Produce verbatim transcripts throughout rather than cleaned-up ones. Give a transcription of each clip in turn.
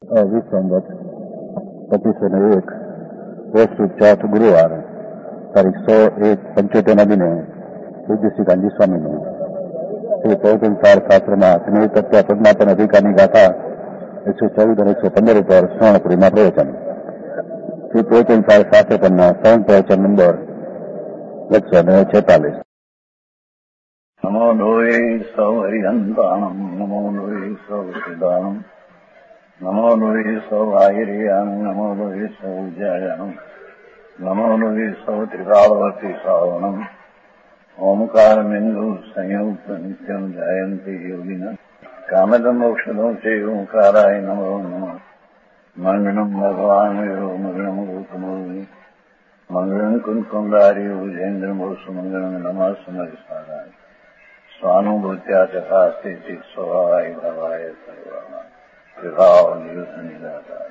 વિસંગત પચીસો ને એક પોસ્ટ ચોથ ગુરુવાર તારીખ સો એક પંચોતેર ના દિને પૂજ્ય શ્રી ગાંધી સ્વામીનું શ્રી પ્રવચનસાર શાસ્ત્રમાં સ્નેહ તત્વ પદ્માપન અધિકારની ગાથા એકસો ચૌદ અને એકસો પંદર ઉપર સ્વર્ણપુરીમાં પ્રવચન. શ્રી પ્રવચનસાર શાસ્ત્ર પરના સૌ પ્રવચન નંબર એકસો ને છેતાલીસ. નમો લોહે સૌ હરિહંતાણમ નમો લોહે સૌ સિદ્ધાણમ નમો લોહે સૌ આહિર્યાણમ નમો લોહે સૌ જયાણમ નમો લોહે સૌ ત્રિકાળવર્તી શ્રાવણમ ઓમકાર બિંદુ સંયુક્ત નિત્યમ જયંતી યોગિના કામદમ મોક્ષદો છે ઓંકારાય નમો નમઃ. મંગળમ ભગવાન મંગળમ ગૌતમોની મંગળમ કુંકુંડારી ઉજેન્દ્ર મોસુ મંગળમ નમઃ સમરિસારાય સ્વાનુભૂત્યા ચકાસ્તે સ્વભાવાય ભવાય સર્વા વિભાવ નિદાતા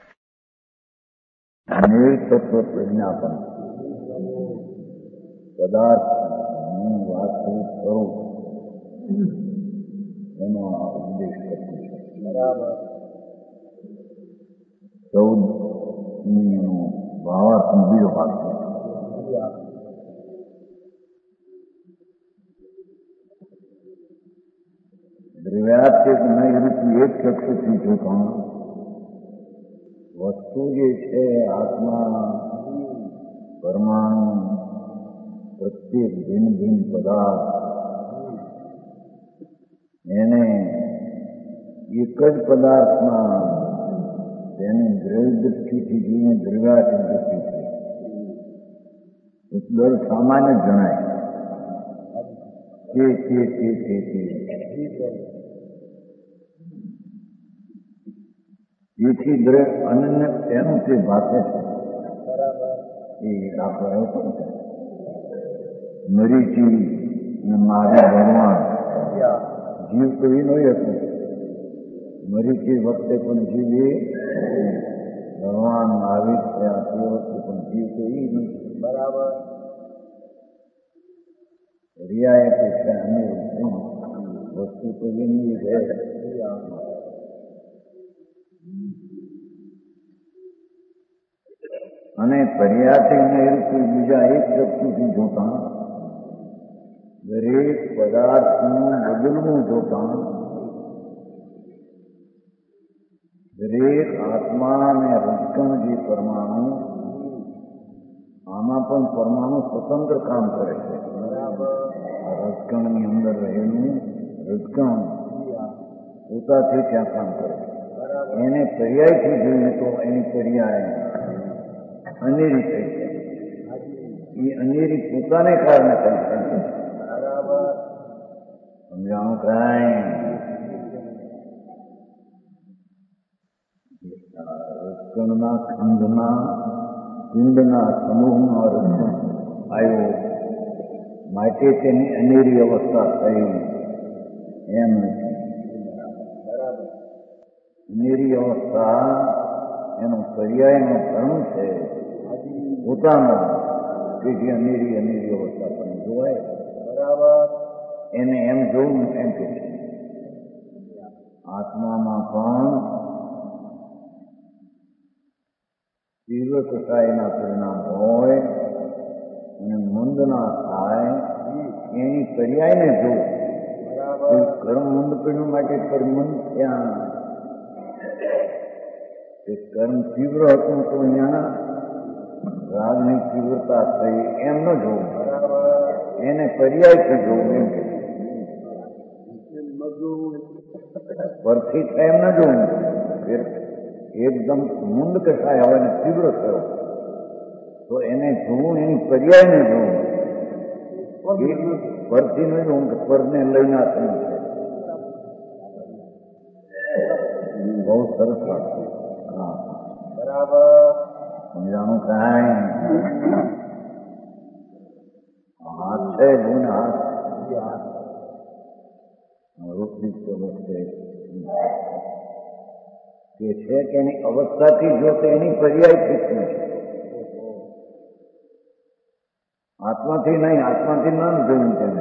નિર્તત્વ પ્રજ્ઞાપન પદાર્થનું વાસ્તવિક સ્વરૂપ એનો આ ઉપદેશ કરતો છે. બરાબર. ચૌદ એનો ભાવાર્થ બીજો ભાગ છે. દ્રવ્યાત્યક નૈવૃત્તિ એક ચક્ષુથી જોતા વસ્તુ જે છે આત્મા પરમાણુ પ્રત્યેક ભિન્ન ભિન્ન પદાર્થ એને એક જ પદાર્થમાં તેની દ્રવ્ય દૃષ્ટિથી જોઈએ દ્રવ્યાત્યક દૃષ્ટિથી દર સામાન્ય જણાય તે તે તે તે તે જેથી દ્રવ્ય અનન્ય તેનું તે ભાષે છે. એ દાખલો એવો પણ છે. મરીચી અને મારે ભગવાન જીવ કોઈ નહીં હતું. મરીચી વખતે પણ જીવ એ ભગવાન આવી થયા તે વખતે પણ જીવ કોઈ નથી. બરાબર. રિયા કે છે અને વસ્તુ તો એની છે. અને પર્યાથી ઋતુ બીજા એક વ્યક્તિથી જોતા દરેક પદાર્થનું બદલવું જોતા દરેક આત્મા અને રજકણ જે પરમાણુ આમાં પણ પરમાણુ સ્વતંત્ર કામ કરે છે. રજકણની અંદર રહેલું રજકણ પોતાથી ત્યાં કામ કરે છે. એને પર્યાયથી જોઈએ તો એની પર્યાય અનેરી થઈ છે. એ અનેરી પોતાને કારણે થઈ છે. સમજાણું કાંઈ રજકણના ખંડના પિંડના સમૂહમાં રજકણ આવ્યો માટે તેની અનેરી અવસ્થા થઈ એમ નથી. અનેરી અવસ્થા એનો પર્યાયનો ધર્મ છે પોતાનો કે જે અનેરી અનેરી અવસ્થા પણ જોવાય. બરાબર. એને એમ જોવું એમ કે છે આત્મામાં પણ તીવ્ર કસાયના પરિણામ હોય અને મંદ ના થાય એની પર્યાયને જોવું. કર્મ મંદ પરિણામ માટે કર્મ ત્યાં કર્મ તીવ્ર હતું તો અહીંયા રાગની તીવ્રતા થઈ એમ ન જોવું. એને પર્યાયથી જોવું એમ કે પરથી એમ ન જોવું. એકદમ મંદ કસાય હોય ને તીવ્ર થયો તો એને જોવું એની પર્યાયને જોવું. પરથી ન જોવું કે પરને લઈને થયું છે. બહુ સરસ વાત છે. હા બરાબર. સમજાણું કાંઈ હાથ છે ગુણ હાથ રોટલી વખતે કે છે કે એની અવસ્થાથી જો તો એની પર્યાયથી શું છે. આત્માથી નહીં, આત્માથી ન જોયું તેને.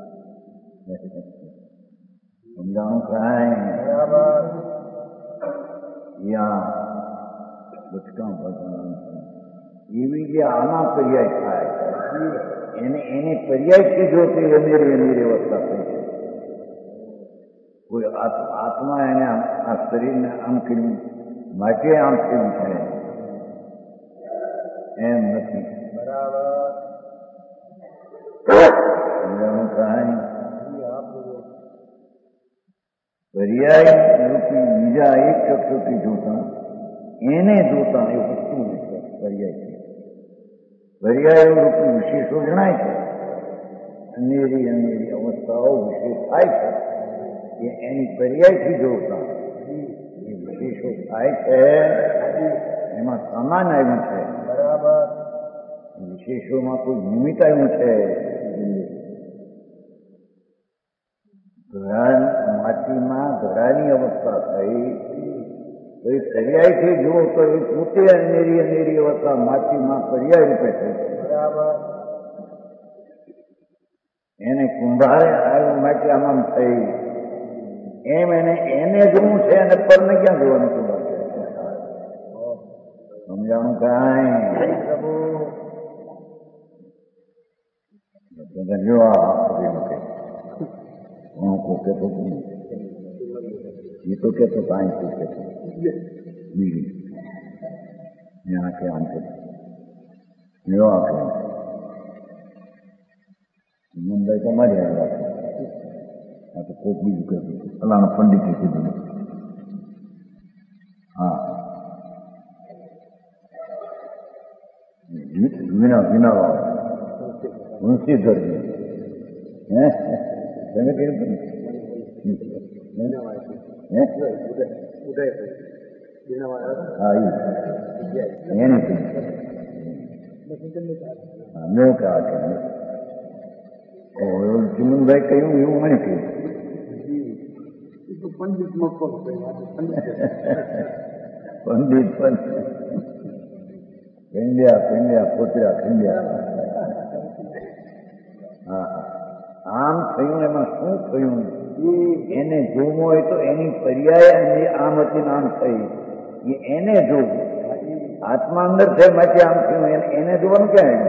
સમજાણું કાંઈ યા બચકા ભગવાન એવી જે આમાં પર્યાય થાય એને એને પર્યાયથી જો તે અનેરી અનેરી અવસ્થા થઈ છે. કોઈ આત્મા એને આ શરીરને આમ કર્યું માટે આમ થયું છે એમ નથી. પર્યાય રૂપી બીજા એક ચક્ષુથી જોતા એને જોતા એ વસ્તુ નથી. પર્યાય છે પર્યાય રૂપી વિશેષો જણાય છે. અનેરી અનેરી અવસ્થાઓ વિશેષ થાય છે એ એની પર્યાયથી જોતા એ વિશેષો થાય છે. એમાં સામાન આવ્યું છે બરાબર. વિશેષોમાં કોઈ નિમિત્ત આવ્યું છે. માટીમાં ઘડાની અવસ્થા થઈ તો એ પર્યાયથી જુઓ તો એ પોતે અનેરી અનેરી અવસ્થા માટીમાં પર્યાય રૂપે થઈ બરાબર. એને કુંભારે આવ્યું માટી આમ થઈ એમ એને એને જોવું છે અને પરને ક્યાં જોવાનું છે? સમજાણું કાંઈ જો આ હું કહેતો એ તો કહેતો કાંઈ શું કહેતો બીજું ત્યાં કે આમ કહેતો જો આ કહે મુંબઈ તમારી આ વાત આ તો કોક બીજું કહેતું ફલાણા પંડિતે કીધું. હા વિના વિના મુંશીધરજી હે તમે કહ્યું હા એની મેં કહા કે ચિમનભાઈ કહ્યું એવું મને કહ્યું. પંડિત પંડિત ખંડ્યા ખંડ્યા પોતરા ખંડ્યા. હા આમ થયું એમાં શું થયું? એને જોવું હોય તો એની પર્યાય અને આમ હતી આમ થઈ એ એને જોવું. આત્મા અંદર છે માટે આમ થયું એને જોવાનું ક્યાં?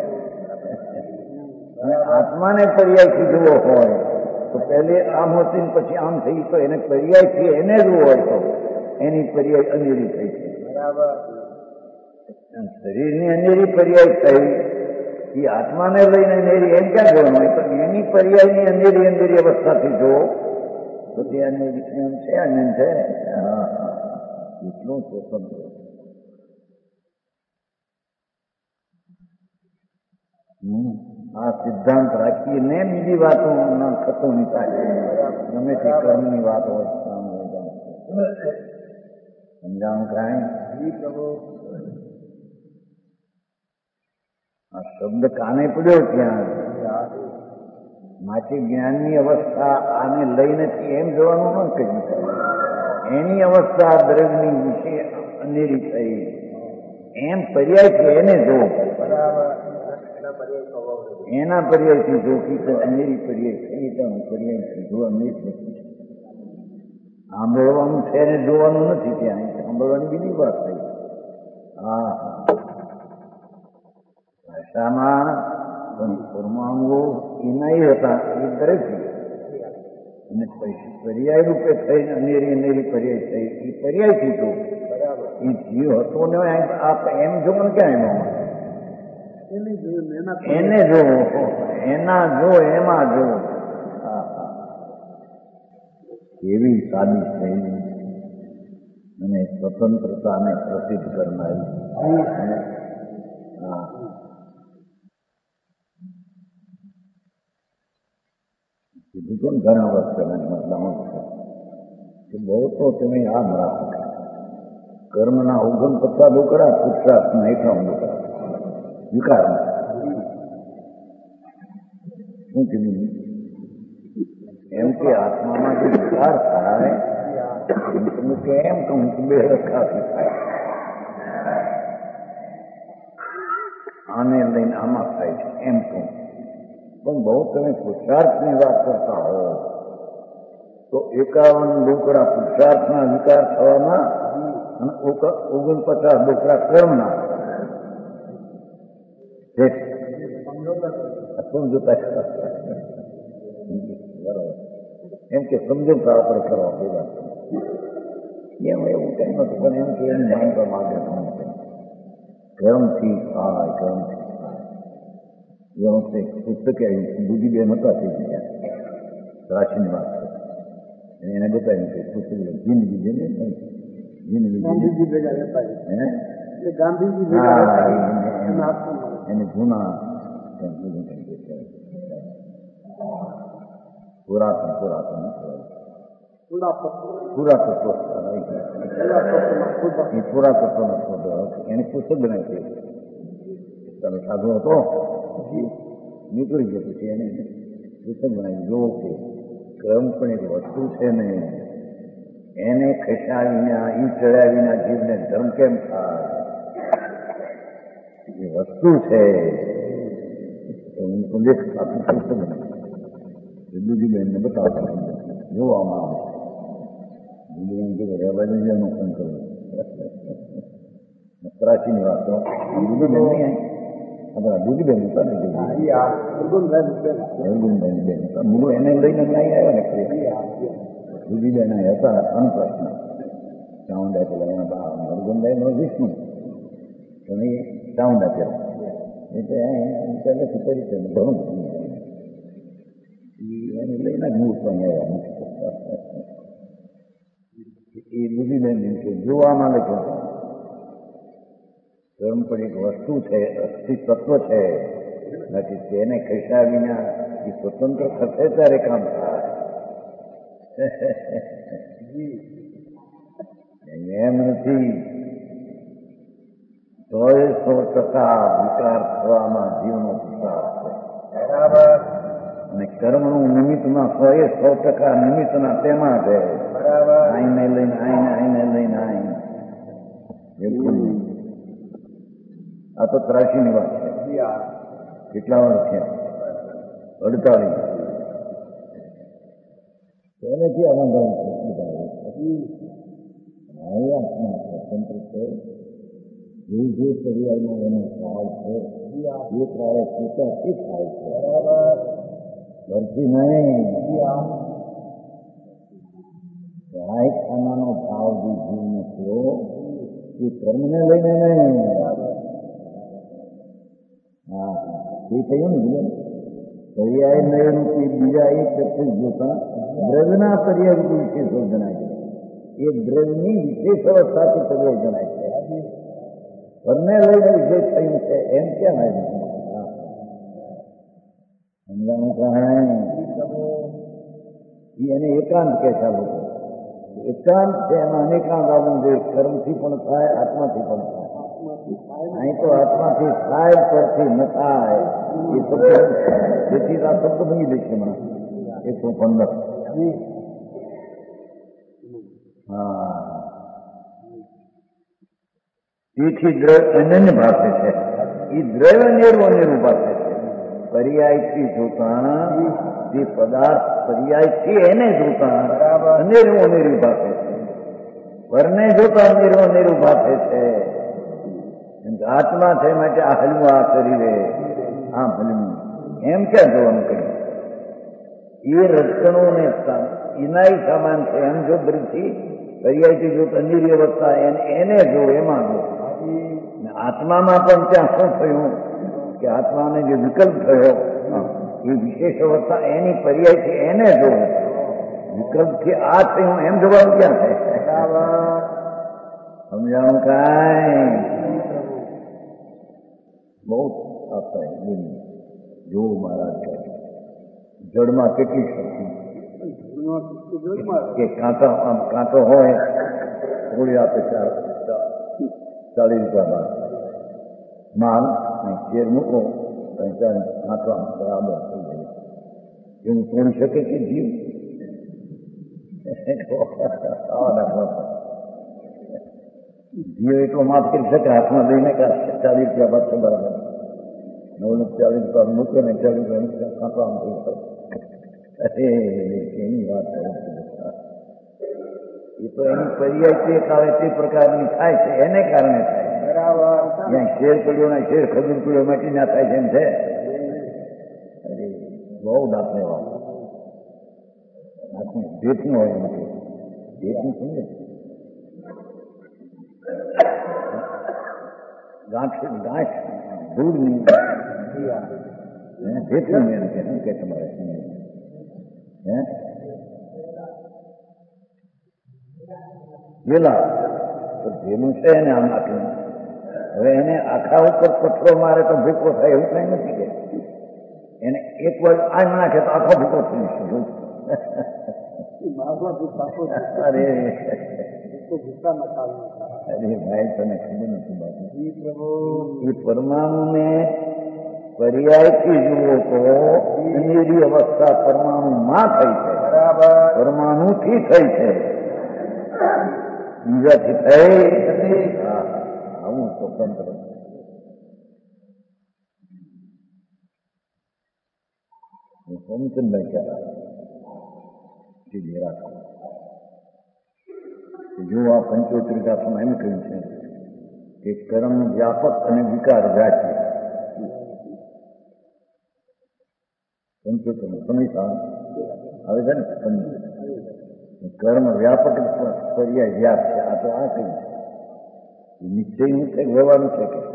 આત્માને પર્યાયથી જોવો હોય તો પહેલે આમ હતી પછી આમ થઈ તો એને પર્યાયથી એને જોવો હોય તો એની પર્યાય અનેરી થઈ છે બરાબર. શરીરની અનેરી પર્યાય થઈ એ આત્માને લઈને અનેરી એમ ક્યાં જોવાનું હોય? તો એની પર્યાયની અનેરી અનેરી અવસ્થાથી જો તો તે અનેરી એમ છે અનંત છે. હા એટલું સ્વતંત્ર. આ સિદ્ધાંત રાખીને બીજી વાતો થતો નહીં થાય. ગમે તે કર્મની વાત હોય સમજાણું કાંઈ આ શબ્દ કાને પડ્યો ત્યાં માટે જ્ઞાનની અવસ્થા આને લઈ નથી એમ જોવાનું ન કહ્યું. એની અવસ્થા દ્રવ્યની વિશે અનેરી થઈ એમ પર્યાય છે એને જો એના પર્યાયથી જો કે અનેરી પર્યાય થઈ તો પર્યાયથી જોવાનું એક નથી. સાંભળવાનું છે ને જોવાનું નથી. ત્યાં સાંભળવાની બીજી વાત થઈ. હા ભાષામાં પરમાણુઓ એના એ હતા એ દરેક અને પર્યાય રૂપે થઈને અનેરી અનેરી પર્યાય થઈ એ પર્યાયથી જો એ જીવ હતો ને આપ એમ જોવાનું ક્યાં એમાં એને જો એના જો એમાં જો એવી સાદી થઈ અને સ્વતંત્રતાને પ્રસિદ્ધ કરનારી. હા કીધું તો ઘણા વર્ષ પહેલા મતલામાં કે બહુ તો તમે યાદ રાખો કર્મના ઓગણ પચાસ ડોકરા પુરુષાર્થના એકાવન ડોકરા વિકાર શું કીધું એમ કે આત્મામાં જે વિકાર થાય તમે કેમ કહું કે બે રખાથી થાય આને લઈને આમાં થાય છે એમ કહું. પણ બહુ તમે પુરુષાર્થની વાત કરતા હો તો એકાવન ડોકરા પુરુષાર્થના વિકાર થવામાં અને ઓગણપચાસ ડોકરા કર્મના સમજોતા એમ કે સમજોતા આપણે કરવા ભેગા એમ એવું કઈ નતું પણ એમ કે એની માનવા માંગે કર્મથી થાય કર્મથી થાય એ વખતે પુસ્તકે બુદ્ધિબેન હતા થઈ ગયા રાશિની વાત છે એને બતાવ્યું કે પુસ્તક જિંદગી જેને નહીં જિંદગી એને જૂના પુરાતન પુરાતન પુરાતત્વ એ પુરાતત્વનો ફોટો એની પુસ્તક બનાવી તમે સાધુ હતો નીકળી ગયો પછી એને પુસ્તક બનાવી જોવો કે કર્મ પણ એક વસ્તુ છે ને એને ખસ્યા વિના ઈ ચડ્યા વિના જીવને ધર્મ કેમ થાય એ વસ્તુ છે હું ઉલ્લેખ આપું પુસ્તક બનાવી દૂધીબેનને બતાવતા જોવામાં આવે દૂધીબેન કીધું રહેવા જઈએ એનું ફોન કરવું પ્રાચીની વાત તો દૂધીબેન નહીં આપણા દૂધીબેન હતા ને અર્ગુનબેન બેન મૂળ એને લઈને અહીં આવ્યા ને દૂધીબેન હતા અનપ્રશ્ન ચાઉંડા પેલા એના બા અર્ગુનભાઈ નો વિષ્ણુ પણ એ ચાઉંડા પેલા એટલે પહેલેથી પરિચય ઘણું એને લઈને જ મૂળ પણ આવ્યા એ દૂધીબેન કે જોવામાં લખ્યું કર્મ પણ એક વસ્તુ છે અસ્તિત્વ છે નથી તેને ખસ્યા વિના એ સ્વતંત્ર થશે ત્યારે કામ થાય એમ નથી સો એ સો ટકા વિકાર થવામાં જીવનો વિકાર છે બરાબર અને કર્મનું નિમિત્તમાં સો એ સો ટકા નિમિત્તના તેમાં છે બરાબર આઈને લઈને આઈને આઈને લઈને આઈને બિલકુલ આ તો ત્રાસીની વાત છે કેટલા વર્ષ છે અડતાલીસ પહેલેથી આનંદ આત્મા સ્વતંત્ર છે જે જે પર્યાયમાં એનો ભાવ છે એ પ્રાય પોતાથી થાય છે બરાબર ઘરથી નહીં સહાય ખાનાનો ભાવ જે જીવનો થયો એ કર્મને લઈને નહીં હા એ કહ્યું ને બીજું પર્યાય નયરૂપી બીજા એક ચક્ષુ જોતા દ્રવ્યના પર્યાય રૂપી વિશેષો જણાય છે એ દ્રવ્યની વિશેષ અવસ્થાથી પર્યાય જણાય છે પરને લઈને વિશેષ થયું છે એમ કેમ આવ્યું સમજાણું કાંઈ એને એકાંત કે છે લોકો એકાંત છે એમાં અનેકાંત આવવું જોઈએ કર્મથી પણ થાય આત્માથી પણ થાય અહીં તો આત્માથી થાય પરથી ન થાય એ શબ્દ જેથી આ શબ્દ બની દેશે હમણાં એકસો પંદર હા તેથી દ્રવ્ય અનન્ય ભાષે છે એ દ્રવ્ય નિર્વ અન્યનું ભાષે છે પર્યાયથી જોતા જે પદાર્થ પર્યાયથી એને જોતા અનેરું અનેરું ભાષે છે પરને જોતા અનેરું અનેરું ભાષે છે આત્મા છે માટે આ હલવું આ શરીરે આમ હલવું એમ ક્યાં જોવાનું કહ્યું એ રચકણોને એનાય સામાન છે એમ જો બધી પર્યાયથી જોતા અનિર્ય અવસ્થા એને જો એમાં જો આત્મામાં પણ ત્યાં શું થયું કે આત્માને જે વિકલ્પ થયો એ વિશેષ અવસ્થા એની પર્યાયથી એને જો વિકલ્પથી આ થયું એમ જોવાનું ક્યાં થાય સમજાણું કાંઈ બહુ આપણે જો મહારાજ કહે જળમાં કેટલી શક્તિ કે કાંટો આમ કાંટો હોય થોડી આપે ચાર ચાલીસ રૂપિયા બાદ માલ શેર મૂકો કાંટો આમ બરાબર થઈ જાય એવું તોડી શકે કે જીવ આવા દાખલા જીવ એટલો માફ કરી શકે હાથમાં લઈને ચાલીસ રૂપિયા બાદ છે બરાબર નવ ચાલીસ રૂપિયા મૂકે ને ચાલીસ રૂપિયા કાંટો આમ થઈ શકે અરે એની વાત એ તો એની પર્યાય તે કાળે તે પ્રકારની થાય છે, એને કારણે થાય છે. જ્યાં શેર પડ્યો ના શેર ખજૂર પડ્યો માટી ના થાય છે એમ છે. અરે બહુ દાખલે વાત આખું ભેટનું હોય નથી ભેટનું સમજે ગાંઠ ગાંઠ દૂધની ભેટનું એમ કે શું કે તમારે હે ગેલા તો જેનું છે એને આમ આટલું હવે એને આખા ઉપર પથ્થરો મારે તો ભૂકો થાય એવું કઈ નથી કે એને એક વાર આમ નાખે તો આખો ભૂકો થઈ જશે. અરે અરે ભાઈ તને ખબર નથી બાબુ એ પરમાણુને પર્યાયથી જુઓ તો એની અવસ્થા પરમાણુમાં થઈ છે, પરમાણુથી થઈ છે, બીજાથી થઈ આવું સ્વતંત્ર સોમચંદભાઈ ક્યાં રાખો જો આ પંચોતેર દાખલામાં એમ કહ્યું છે કે કર્મ વ્યાપક અને વિકાર વ્યાચી પંચોતેર સમય આવે છે ને કર્મ વ્યાપક પર્યાય વ્યાપ છે. આ તો આ કહ્યું છે નિશ્ચયનું કંઈક વ્યવહારનું છે કે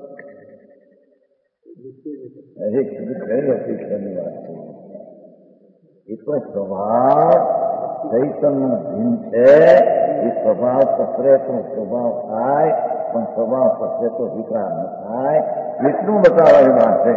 અરે કીધું કઈ અપેક્ષાની વાત છે. એ તો સ્વભાવ ચૈતન્ય ભીન છે. એ સ્વભાવ પસરે તો સ્વભાવ થાય પણ સ્વભાવ પસરે તો વિકાર ન થાય એટલું બતાવવાની વાત છે.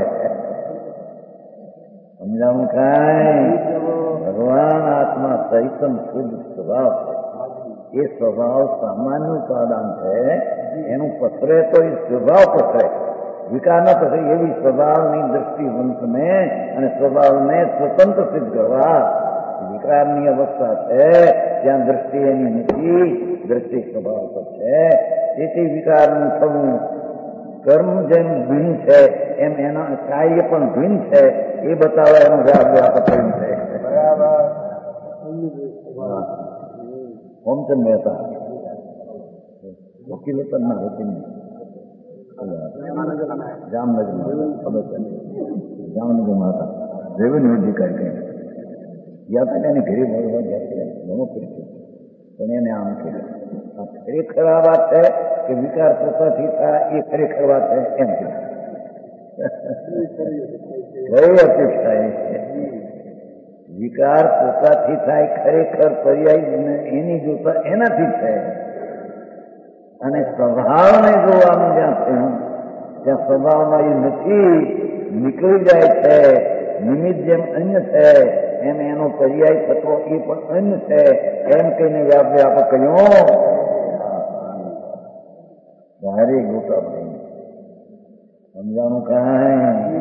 સમજાવું કાંઈ ભગવાન આત્મા ચૈતન્ય શુદ્ધ સ્વભાવ છે. એ સ્વભાવ સામાન્ય ઉપાદાન છે. એનું પસરે તો એ સ્વભાવ પસરે વિકાર ન પસરે એવી સ્વભાવની દ્રષ્ટિવંતને અને સ્વભાવને સ્વતંત્ર સિદ્ધ કરવા વિકારની અવસ્થા છે. ત્યાં દ્રષ્ટિ એની નથી, દ્રષ્ટિ સ્વભાવ પર છે. તેથી વિકારનું થવું કર્મ જેમ ભિન્ન છે એમ એના કાર્ય પણ ભિન્ન છે એ બતાવવા એનું વ્યાપ થયું છે. ઓમચંદ મહેતા વકીલ હતા ના વકીલ જામનગરમાં જામનગરમાં હતા રેવન્યુ અધિકારી કઈ ગયા હતા એને ઘરે મળવા ગયા ઘણો પરિચય પણ એને આમ કર્યું આ ખરેખર આ વાત છે કે વિકાર પોતાથી થાય એ ખરેખર વાત છે એમ કઈ અપેક્ષા એ છે વિકાર પોતાથી થાય ખરેખર પર્યાય એની જોતા એનાથી છે અને સ્વભાવને જોવાનું જ્યાં થયું ત્યાં સ્વભાવમાં એ નથી નીકળી જાય છે. નિમિત્ત જેમ અન્ય છે એમ એનો પર્યાય થતો એ પણ અન્ય છે એમ કહીને વ્યાપ વ્યાપ કહ્યું ભારે ગોટા ભાઈ સમજાણું કાંઈ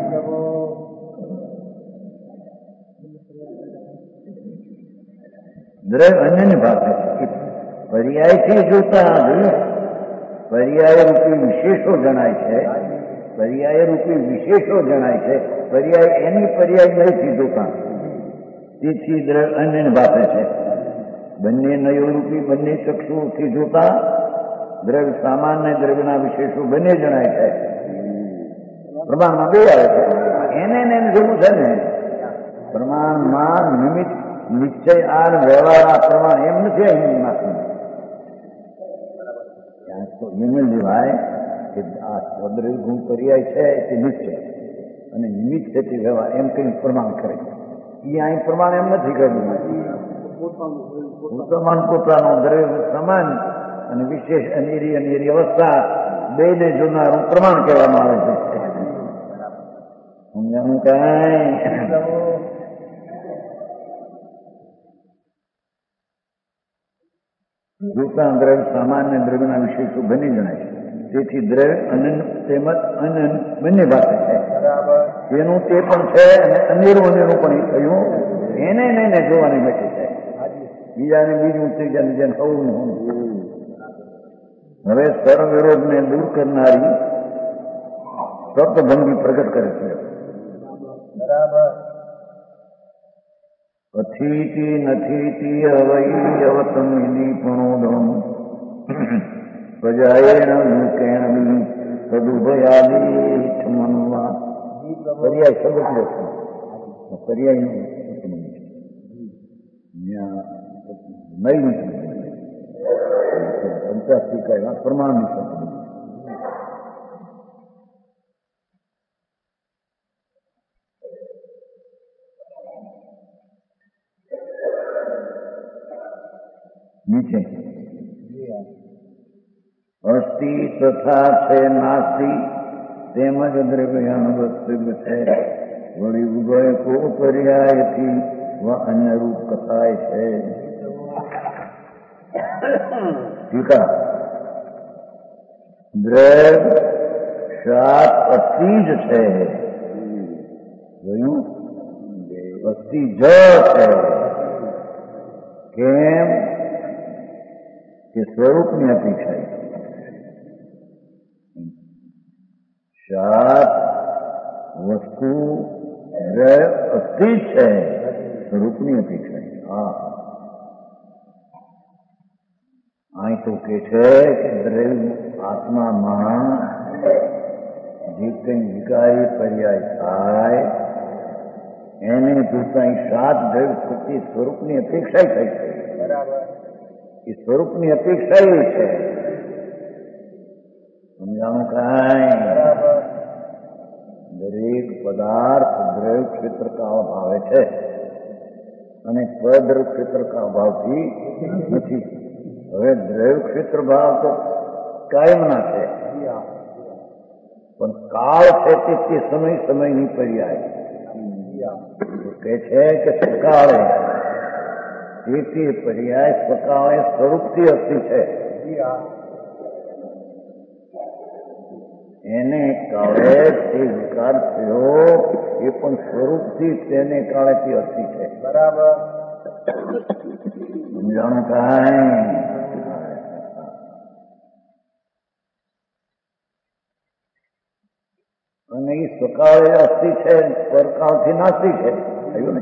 દ્રવ્ય અન્યની ભાષા છે. પર્યાયથી જોતા પર્યાય રૂપી વિશેષો જણાય છે. પર્યાય રૂપી વિશેષો જણાય છે. પર્યાય એની પર્યાય નહીંથી જોતા તેથી દ્રવ્ય અન્યની ભાષા છે. બંને નયોરૂપી બંને ચક્ષુથી જોતા દ્રવ્ય સામાન્ય દ્રવ્યના વિશેષો બંને જણાય છે. પ્રમાણમાં બે આવે છે. એને એને જોવું છે ને પ્રમાણમાં નિમિત્ત નિશ્ચય આ વ્યવહાર આ પ્રમાણ એમ નથી હિન્દુમાં તો નિર્ણય લેવાય કે આ સ્વદ્રવ્ય ગુણ પર્યાય છે તે નિશ્ચય અને નિમિત્ત છે તે વ્યવહાર એમ કઈ પ્રમાણ કરે એ અહીં પ્રમાણ એમ નથી કર્યું. પ્રમાણ પોતાનું દ્રવ્ય સમાન અને વિશેષ અનેરી અનેરી અવસ્થા બે ને જોનારું પ્રમાણ કહેવામાં આવે છે. સમજાનું કઈ જોતા દ્રવ્ય સામાન્ય દ્રવ્યના વિશેષો બની જણાય છે. તેથી દ્રવ્ય અનન્ય તેમજ અનન્ય બંને ભાષા છે. તેનું તે પણ છે અને અનેરું અનેરું પણ એ થયું એને એને જોવાની બેઠી છે. બીજાને બીજું ત્રીજાને જેને થવું હું હવે સર્વ વિરોધને દૂર કરનારી સપ્તભંગી પ્રગટ કરે છે. અથીતી નથીતી અવૈ અવતમિની પણોદમ પ્રજાએણ મુકેણ સદુભયાદીઠ મનવા. પર્યાય શબ્દ છે, પર્યાય નહીં પંચાસી કહેવા પ્રમાણની શબ્દ. નીચે અસ્થિ તથા છે નાસ્તિ તેમજ દ્રવ્યાનુવસ્તુ છે. વળી ઉભય કો પર્યાયથી અન્ય રૂપ કથાય છે. ટીકા દ્રવ સાત અસ્થિ જ છે. જોયું? અસ્થિ જ છે. કેમ કે સ્વરૂપની અપેક્ષા સાત વસ્તુ અસ્થિ છે, સ્વરૂપની અપેક્ષા. હા, અહીં તો કે છે કે દ્રવ્ય આત્મામાં જે કંઈ વિકારી પર્યાય થાય એને જોતા સાત દ્રવ્ય પ્રત્યે સ્વરૂપની અપેક્ષા થઈ છે. બરાબર. એ સ્વરૂપની અપેક્ષા એ છે. સમજાણું કાંઈ? દરેક પદાર્થ દ્રવ્ય ક્ષેત્ર કા અભાવે છે અને પદ્રવ્ય ક્ષેત્ર કા અભાવથી નથી. હવે દ્રવ્ય ક્ષેત્ર ભાવ તો કાયમના છે, પણ કાળ છે તે તે સમય સમયની પર્યાય કે છે કે સકાળે તે તે પર્યાય સકાળે સ્વરૂપથી અસ્થિ છે. એને કાળે તે વિકાર થયો એ પણ સ્વરૂપથી તેને કાળે તે અસ્થિ છે. બરાબર. સમજાણું કાંઈ? અને એ સકાળે અસ્થિ છે, પરકાળથી નાસ્તિ છે. થયું ને?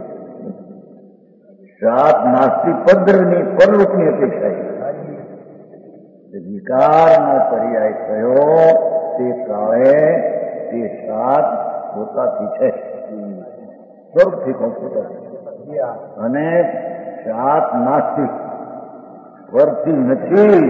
સાત નાસ્તિ પદ્રની પરરૂપની અપેક્ષા. વિકારનો પર્યાય થયો તે કાળે તે સાત પોતાથી છે, સ્વરૂપથી કોણ પોતાથી. અને સાત નાસ્તિક સ્વરથી નથી.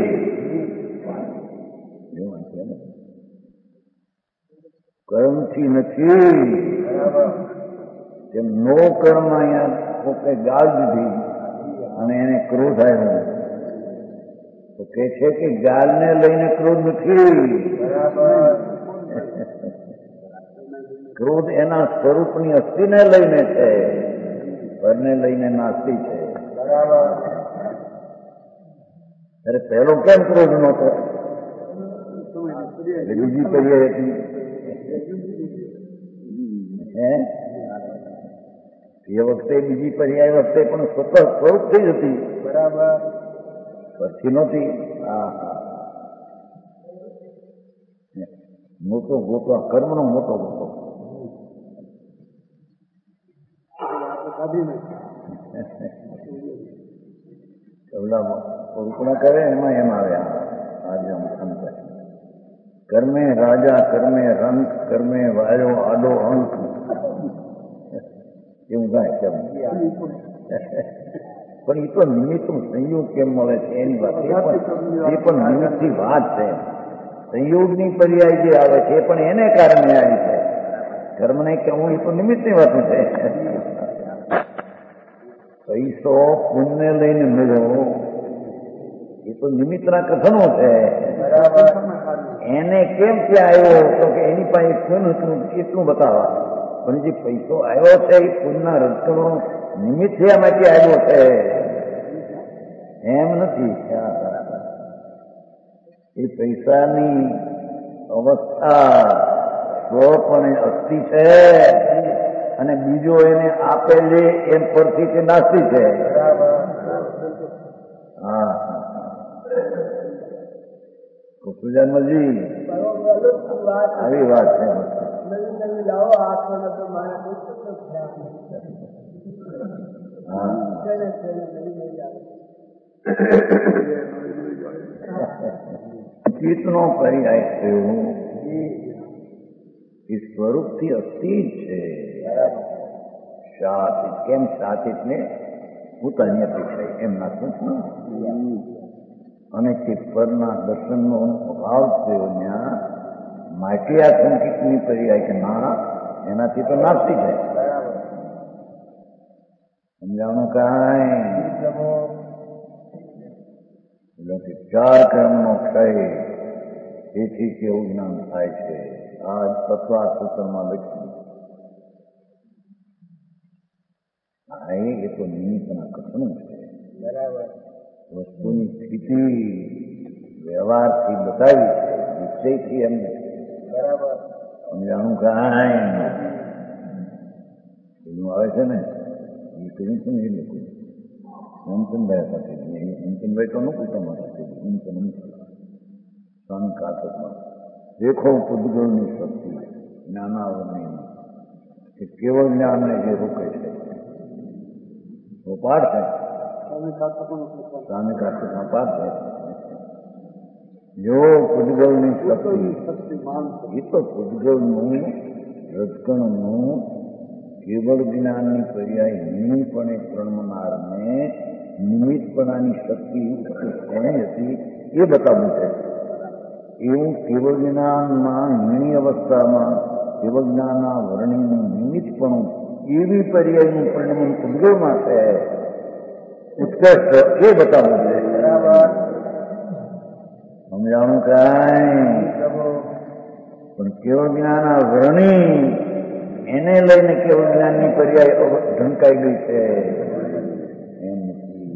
કર્મથી નથી. જેમ નો કર્મ અહીંયા કોકે ગાળ દીધી અને એને ક્રોધ આવ્યો તો કે છે કે ગાળને લઈને ક્રોધ નથી. ક્રોધ એના સ્વરૂપની અસ્થિને લઈને છે, પરને લઈને નાસ્તિ છે. અરે પહેલો કેમ ક્રોધ નહોતો? બીજી પર્યાય હતી. હે એ વખતે બીજી પર્યાય વખતે પણ સ્વતઃ સ્વરૂપથી જ હતી. બરાબર. પછી નહોતી. હા હા, મોટો ગોતો કર્મનો મોટો ગોતો. કલ્પના કરે એમાં એમ આવ્યા આજે કર્મે રાજા કર્મે રંગ કર્મે વાયો આડો અંક એવું કાંઈ કેમ. પણ એ તો નિમિત્ત સંયોગ કેમ મળે છે એની વાત. એ પણ નિમિત્તની વાત છે. સંયોગની પર્યાય જે આવે છે એ પણ એને કારણે આવી છે. કર્મને કહેવું એ તો નિમિત્તની વાત છે. પૈસો પુણ્ય લઈને મળ્યો એ તો નિમિત્તના કથનો છે. એને કેમ ત્યાં આવ્યો તો કે એની પાસે પુણ્ય હતું એટલું બતાવવા. પણ જે પૈસો આવ્યો છે એ પુણ્યના રચનો નિમિત્ત થયા માટે આવ્યો છે, એમ નથી. એ પૈસાની અવસ્થા સ્વપણે અસ્થિ છે અને બીજો એને આપેલી એમ પરથી તે નાસ્તિ છે. હા, કુસુજાનજી આવી વાત છે. હા ચિત્તનો પર્યાય થયો એ સ્વરૂપથી અસ્થિ છે. શાત કેમ શાત એટલે પોતાની અપેક્ષા એમના સૂચના અને તે પરના દર્શનનો અભાવ થયો ત્યાં માટે આ સંકિતની પર્યાય કે ના એનાથી તો નાસ્તી જાય. સમજાણું કાંઈ એટલે ચાર કર્મનો ક્ષય તેથી કેવું જ્ઞાન થાય છે. આ તત્વા સૂત્રમાં લખ્યું. હા એ તો નિમિત્તના કથનું છે. વસ્તુની સ્થિતિ વ્યવહારથી બતાવી છે, નિશ્ચયથી એમ સમજાણું કાંઈ એનું આવે છે ને એ કહ્યું છે ને એ લોકો હેમચંદભાઈ સાથે હેમચંદભાઈ તો નહોતું તમારા સાથે હેમચંદ સ્વામી કાતરમાં દેખો પૂદગલની શક્તિ જ્ઞાનાવરણી કે કેવળ જ્ઞાનને જે રોકે છે તો પાઠ છે. સ્વામી કાર્તિકમાં પાઠ છે. જો પૂદગલની શક્તિ એ તો પૂદગલનું રજકણનું કેવળ જ્ઞાનની પર્યાય નિમિત્તપણે પ્રણમનારને નિમિત્તપણાની શક્તિ કોની હતી એ બતાવવું છે. એવું કેવળ જ્ઞાનમાં હીણી અવસ્થામાં કેવળ જ્ઞાનના વર્ણિનું નિમિત્તપણું એવી પર્યાયનું પરિણમન પૂદગલમાં છે ઉત્કૃષ્ટ એ બતાવવું છે. સમજાણું કાંઈ પણ કેવળ જ્ઞાનના વર્ણી એને લઈને કેવળ જ્ઞાનની પર્યાય ઢંકાઈ ગઈ છે એમ નથી.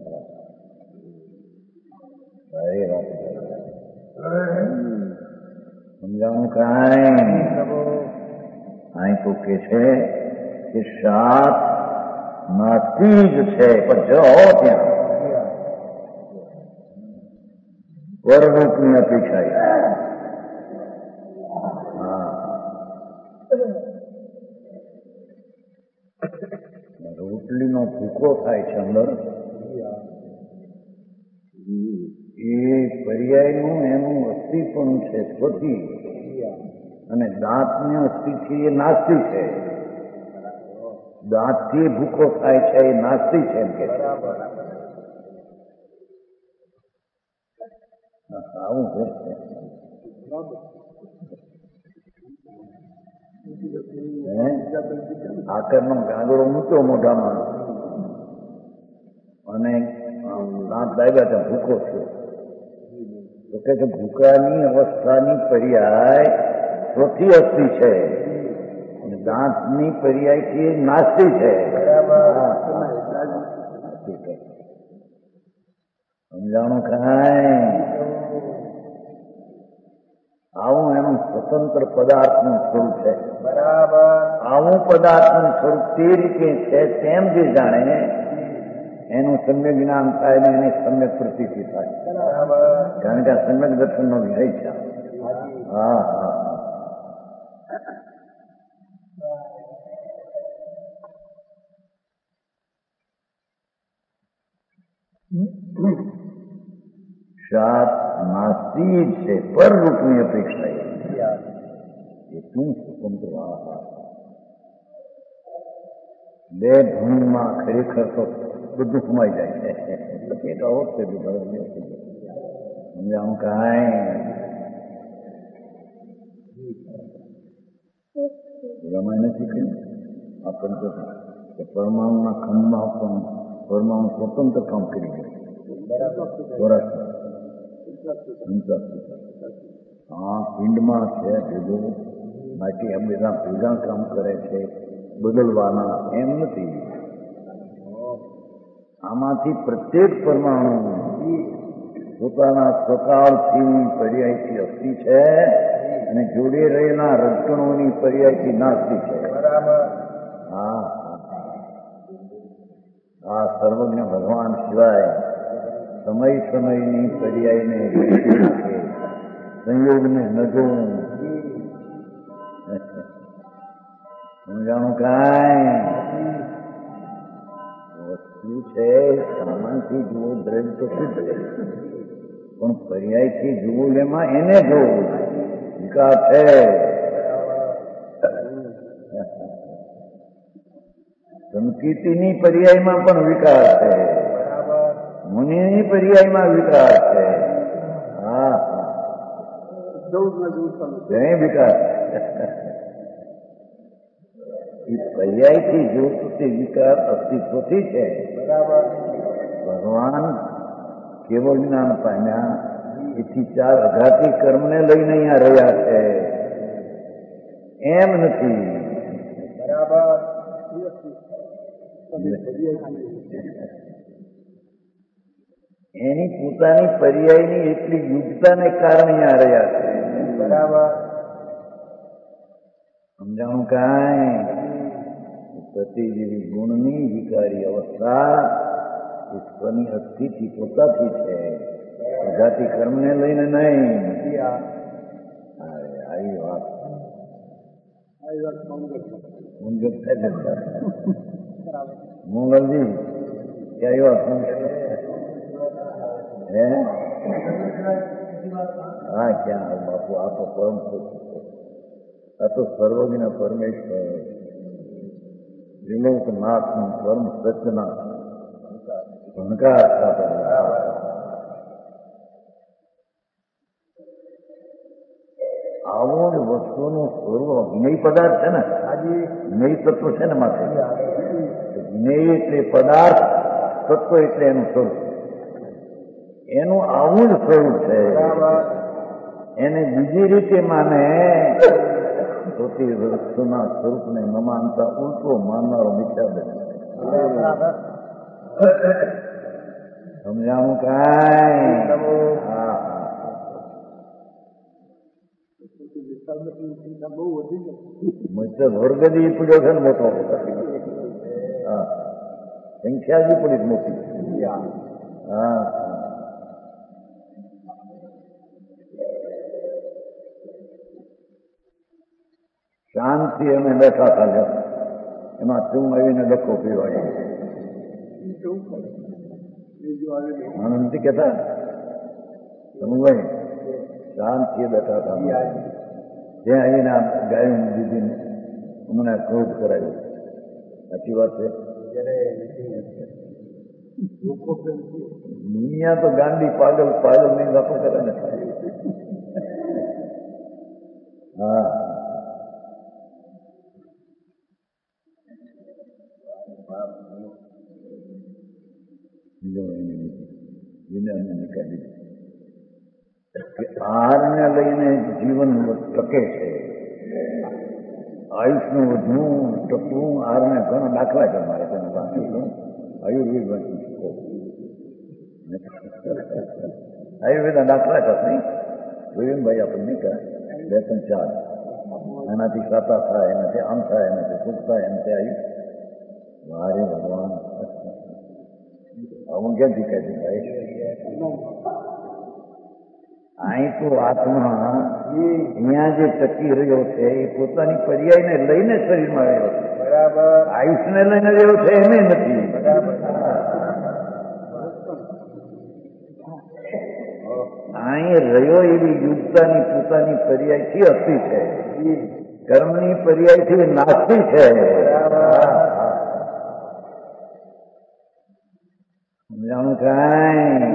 સમજાણું કાંઈ અહીં તો કે છે કે સાત નાસ્તી જ છે પણ જો ત્યાં પરરૂપની અપેક્ષા. રોટલીનો ભૂકો થાય છે અંદર એ પર્યાયનું એનું અસ્થિપણું છે સ્વથી અને દાંતને અસ્થિથી એ નાસ્તી છે. દાંતથી ભૂકો થાય છે એ નાસ્તી છે એમ કે આવું છે. આકરનો ગાગડો મૂક્યો મોઢામાં અને દાંત લાગ્યા ત્યાં ભૂકો થયો તો કે ભૂકાની અવસ્થાની પર્યાય ચોથી અસ્થિ છે અને દાંતની પર્યાયથી નાસ્તી છે. સમજાણું કાંઈ આવું એનું સ્વતંત્ર પદાર્થનું સ્વરૂપ છે. આવું પદાર્થનું સ્વરૂપ તે રીતે છે તેમ જે જાણે એનું સમ્યક જ્ઞાન થાય ને એની સમ્યક પ્રતીતિ થાય. કારણ કે આ સમ્યક દર્શનનો વિષય છે. હા હા સાત નાસ્તી જ છે પર રૂપની અપેક્ષા એ શું સ્વતંત્ર બે ધૂનમાં ખરેખર તો બધું સમાઈ જાય છે. એક અવત છે સમજાવું કાંઈ રમાય નથી કહ્યું આ પંચોતેર કે પરમાણુના ખંડમાં પણ પરમાણુ સ્વતંત્ર કામ કરી ગયું. હા પિંડમાં છે ભેગો બાકી આ બધા ભેગા કામ કરે છે બદલવાના એમ નથી. આમાંથી પ્રત્યેક પરમાણુ પોતાના સ્વકાળથી પર્યાયથી અસ્થિ છે અને જોડે રહેલા રજકણોની પર્યાયથી નાસ્તી છે. હા આ સર્વજ્ઞ ભગવાન સિવાય સમય સમયની પર્યાયને સંયોગને ન જોવું. સમજાણું કાંઈ વસ્તુ છે સામાનથી જુઓ દ્રવ્ય તો શુદ્ધ પણ પર્યાયથી જુઓ એમાં એને જોવું વિકાર છે. સંકિતિની પર્યાયમાં પણ વિકાર છે, મુનિની પર્યાયમાં વિકાર છે. હા જય વિકાર એ પર્યાયથી જોતું તે વિકાર અસ્તિત્વથી છે. ભગવાન કેવળ જ્ઞાન પામ્યા એથી ચાર અઘાતી કર્મને લઈને અહીંયા રહ્યા છે એમ નથી. એની પોતાની પર્યાયની એટલી યુક્તતાને કારણે અહીંયા રહ્યા છે. બરાબર સમજાણું કાંઈ? પતિ જેવી ગુણની વિકારી અવસ્થા ઈશ્વરની અસ્થિથી પોતાથી છે, અઘાતી કર્મને લઈને નહીં. આવી વાત મોગલજી ક્યાં હે હા ક્યાં બાપુ આ તો પરમ આ તો સર્વજ્ઞ પરમેશ્વર વિલોકનાથ નું પરમ સચના ભણકાર આવો જ વસ્તુનું સ્વરૂપ જ્ઞેય પદાર્થ છે ને, જ્ઞેય તત્વ છે ને માથે. જ્ઞેય એટલે પદાર્થ, તત્વ એટલે એનું સ્વરૂપ. એનું આવું જ સ્વરૂપ છે. એને બીજી રીતે માને તો તે વસ્તુના સ્વરૂપને ન માનતા ઉલટો માનનારો મિથ્યા બને. સમજાણું કાંઈ? હા વર્ગદી પડ્યો છે ને મોટો. હા સંખ્યા બી પડી મોટી. હા શાંતિ અમે બેઠા હતા એમાં તું આવીને ડખો પીવાય. આનંદ કેતા સમુભાઈ શાંતિ બેઠા હતા ત્યાં આવીને ગાયું દીદીને અમને ક્રોધ કરાવ્યો. સાચી વાત છે. દુનિયા તો ગાંડી પાગલ પાગલ ની વાતો કરે ને. હા આહારને લઈને જીવન ટકે છે. આયુષનું વધવું ટકવું આહારને ઘણા દાખલા છે મારે તેને વાંચી આયુર્વેદ વાંચી શકો. આયુર્વેદના દાખલા છે નહીં જોયું ભાઈ આપણને કે બે ત્રણ ચાર એનાથી સાતા થાય, એનાથી આમ થાય, એનાથી સુખ થાય, એનાથી આયુષ. મારે ભગવાન આવું ક્યાંથી કહે છે ભાઈ? અહીં તો આત્મા અહીંયા જે ટકી રહ્યો છે એ પોતાની પર્યાયને લઈને શરીરમાં રહ્યો છે. બરાબર આયુષને લઈને રહ્યો છે એમ નથી. અહીં રહ્યો એવી યુક્તાની પોતાની પર્યાયથી અસ્થિ છે, કર્મની પર્યાયથી નાસ્તી છે. સમજાણું કાંઈ?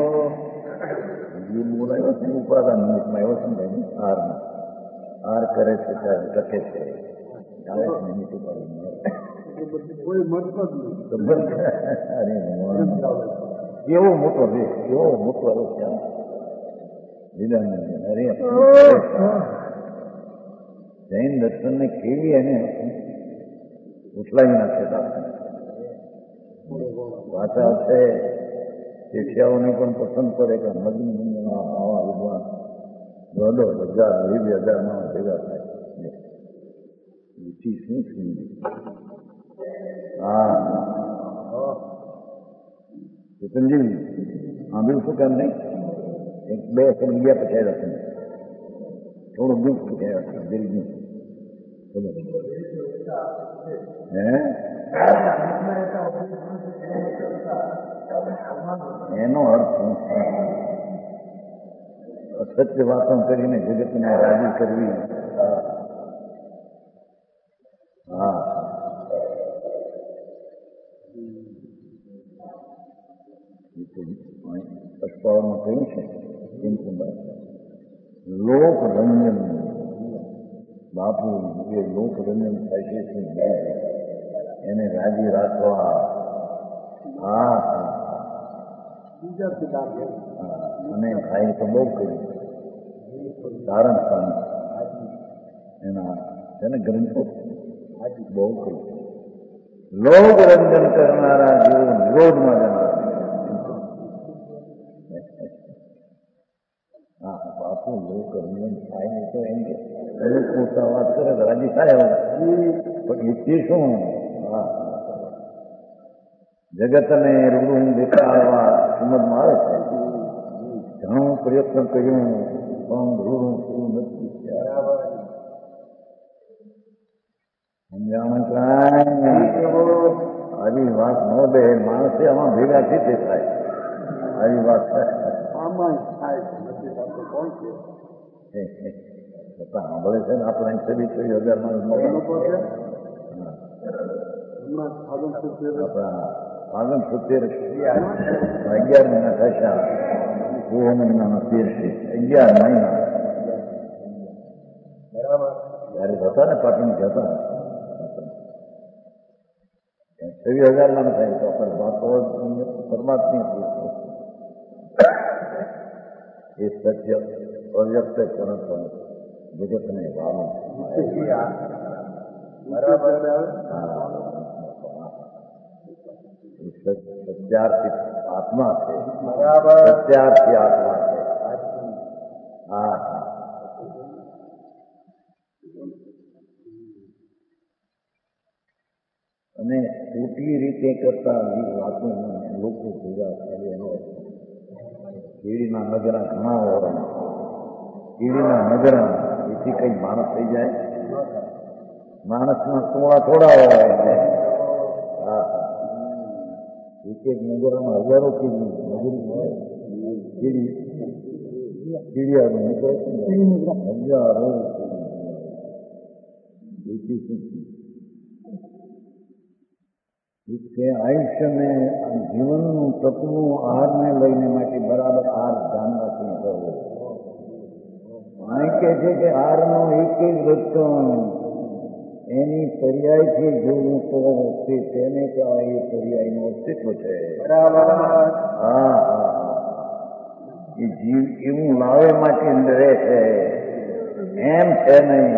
બોલાયો છે ઉપાદાન નિમિત્તમાં એવો સમજાય ને આરમાં આર કરે છે ત્યારે ટકે છે. નિમિત્ત કોઈ મતલબ અરે કેવો મોટો છે, કેવો મોટો આવે છે. અરે જૈન દર્શનને કેવી એને ઉઠલાવી નાખે. પાછા છે શિષ્યાઓને પણ પસંદ કરે કે મજૂર આવા વિદ્વાન દોઢો હજાર વીસ હજાર માણસ ભેગા થાય. શું છું? હા ચેતનજી હા બિલકુલ કેમ નહીં. એક બે બીજા પચાવ્યા છે થોડું દુઃખ પચાવ્યા છે દિલનું. બોલો હે એનો અર્થ શું? અસત્ય વાતો કરીને જગતને રાજી કરવી. હા અષ્ટાવનમાં કહ્યું છે લોકરંજન. બાપુ એ લોકરંજન થાય છે એને રાજી રાખવા. હા અને ભાઈ તો બહુ કર્યું ધારણ સ્થાન એના છે ને ગ્રંથો બહુ કર્યું. લોકરંજન કરનારા જેવો નિરોધમાં જનારા. હા બાપુ લોકરંજન થાય નહીં તો એમ કે અમુક મોટા વાત કરે રાજી થાય પણ એ શું? હા જગતને રૂડું દેખાડવા સમજમાં આવે છે. ઘણું પ્રયત્ન કર્યું પણ રૂડું પૂરું નથી. સમજાણું કાંઈ આવી વાત ન દે. માણસે આમાં ભેગા થી તે થાય આવી વાત સાંભળે છે ને આપણે છવ્વીસ ત્રીસ હજાર માણસ આપણા પાલન સિત્તેર અગિયાર મહિના થયા. સોળ મહિનાના તેરથી અગિયાર મહિના ત્યારે હતા ને પાટણ જતા છવ્વીસ હજાર ના થાય તો આપણે વાતો પરમાત્મા એ સત્ય અવ્યક્ત કરતો જગતને વાવું. સત્યાર્થી આત્મા છે. સત્યાર્થી આત્મા છે. હા હા અને ખોટી રીતે કરતા વાતો લોકો ભેગા થાય એનો કીડીના નજરા ઘણા હોય. કીડીના નજરા એથી કઈ માણસ થઈ જાય? માણસના ટોળા થોડા હોય. હા એક એક નજરામાં હજારો કીડી નજરી હોય. કીડી કીડિયાનું નીકળે હજારો કે આયુષ્યને જીવનનું તત્વનું આહારને લઈને માટે બરાબર આહાર ધ્યાન રાખીને કરવો. અહીં કે છે કે આહારનો એક એક વસ્તુ એની પર્યાયથી જોવું તો તેને કહેવાય એ પર્યાયનું અસ્તિત્વ છે. હા હા એ જીવ એવું લાવે માટે રહે છે એમ છે નહીં.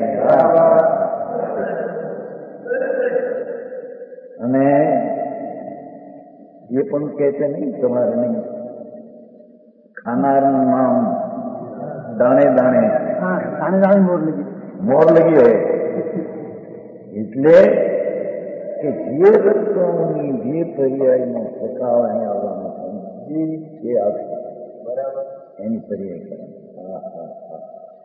અને એ પણ કહે છે નહીં તમારે નહીં ખાનારનું નામ દાણે દાણે દાણે દાણે મોર લગી મોર લગી હોય. એટલે કે જે રસ્તોની જે પર્યાયમાં સતાવણી આવવાનો છે એ આવશે બરાબર એની પર્યાય કરે. હા હા હા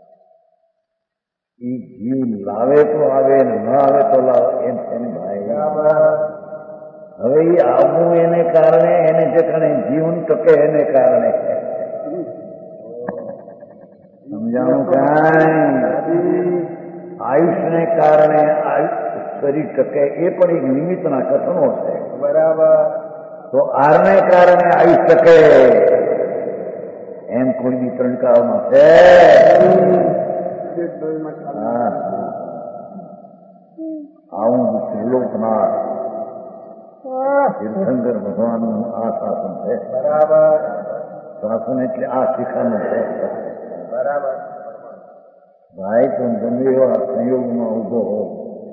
એ જીવ લાવે તો આવે ને ન આવે તો લાવે એમ છે ને ભાઈ. હવે એ આવવું એને કારણે એને જે કારણે જીવન ટકે એને કારણે સમજાણું કાંઈ આયુષને કારણે શરીર ટકે એ પણ એક નિમિત્તના કથનો છે. બરાબર તો આરને કારણે આયુષ ટકે એમ કોઈની ત્રણકાઓમાં છે. હા આવું ત્રિલોકનાથ તીર્થંકર ભગવાનનું આ શાસન છે. બરાબર શાસન એટલે આ શિખાનું છે. બરાબર ભાઈ તો ગમે એવા સંયોગમાં ઉભો હો,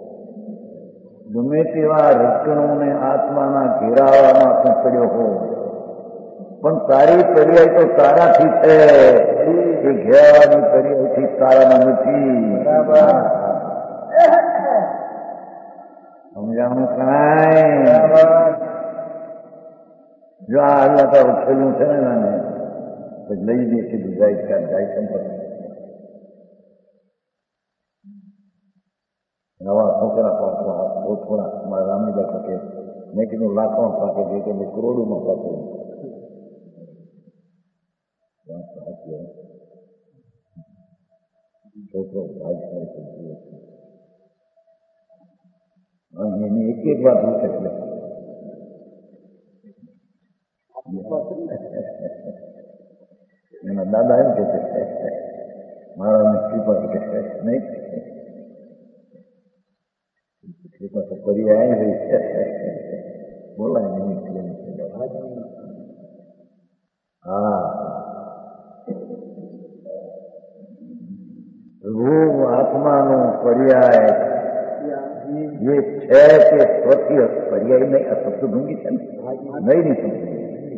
ગમે તેવા રટણોને આત્માના ઘેરાવામાં તું પડ્યો હો, પણ તારી પર્યાય તો તારાથી છે. એ ઘેરાવાની પર્યાયથી તારામાં નથી. સમજાણું કાંઈ? જો આ અલ્લાહ તારું છેલ્લું છે ને નાને પછી લઈ દે કીધું જાય ક્યાં જાય સંપર્ક નવા છોકરા પાછો બહુ થોડા મારા રામીદા શકે મેં કીધું લાખમાં પાકે છે કે કરોડોમાં પાકે છોકરો ભાઈ અને એની એક એક વાત ઉઠે છે એના દાદા એમ કે છે મારા કૃપા કે નહીં કૃપા તો કરી આવી રહી છે બોલાય નહીં હા રૂપ આત્માનો પર્યાય જે છે તે સ્વથી પર્યાય નહીં આ શબ્દ ભૂંગી છે ને નહીં નહીં સમજી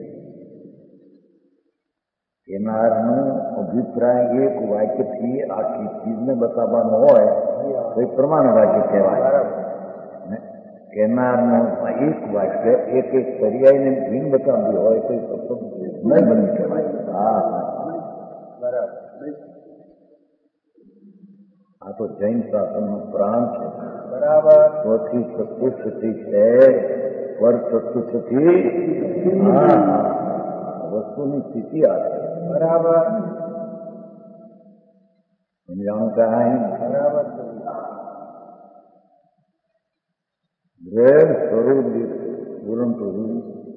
કેનારનો અભિપ્રાય એક વાક્યથી આખી ચીજને બતાવવાનો હોય તો એ પ્રમાણ વાક્ય કહેવાય કેનારનો એક વાક્ય એક એક પર્યાયને ભીન બતાવ્યું હોય તો એ શબ્દ નહીં બની કહેવાય હા બરાબર આ તો જૈન શાસનનો પ્રાણ છે બરાબર સ્વથી ચતુષ્થી છે પર ચતુષ્થી હા વસ્તુની સ્થિતિ આ છે બરાબર સમજાણું કાંઈ બરાબર દ્રઢ સ્વરૂપ પૂરણ પ્રભુ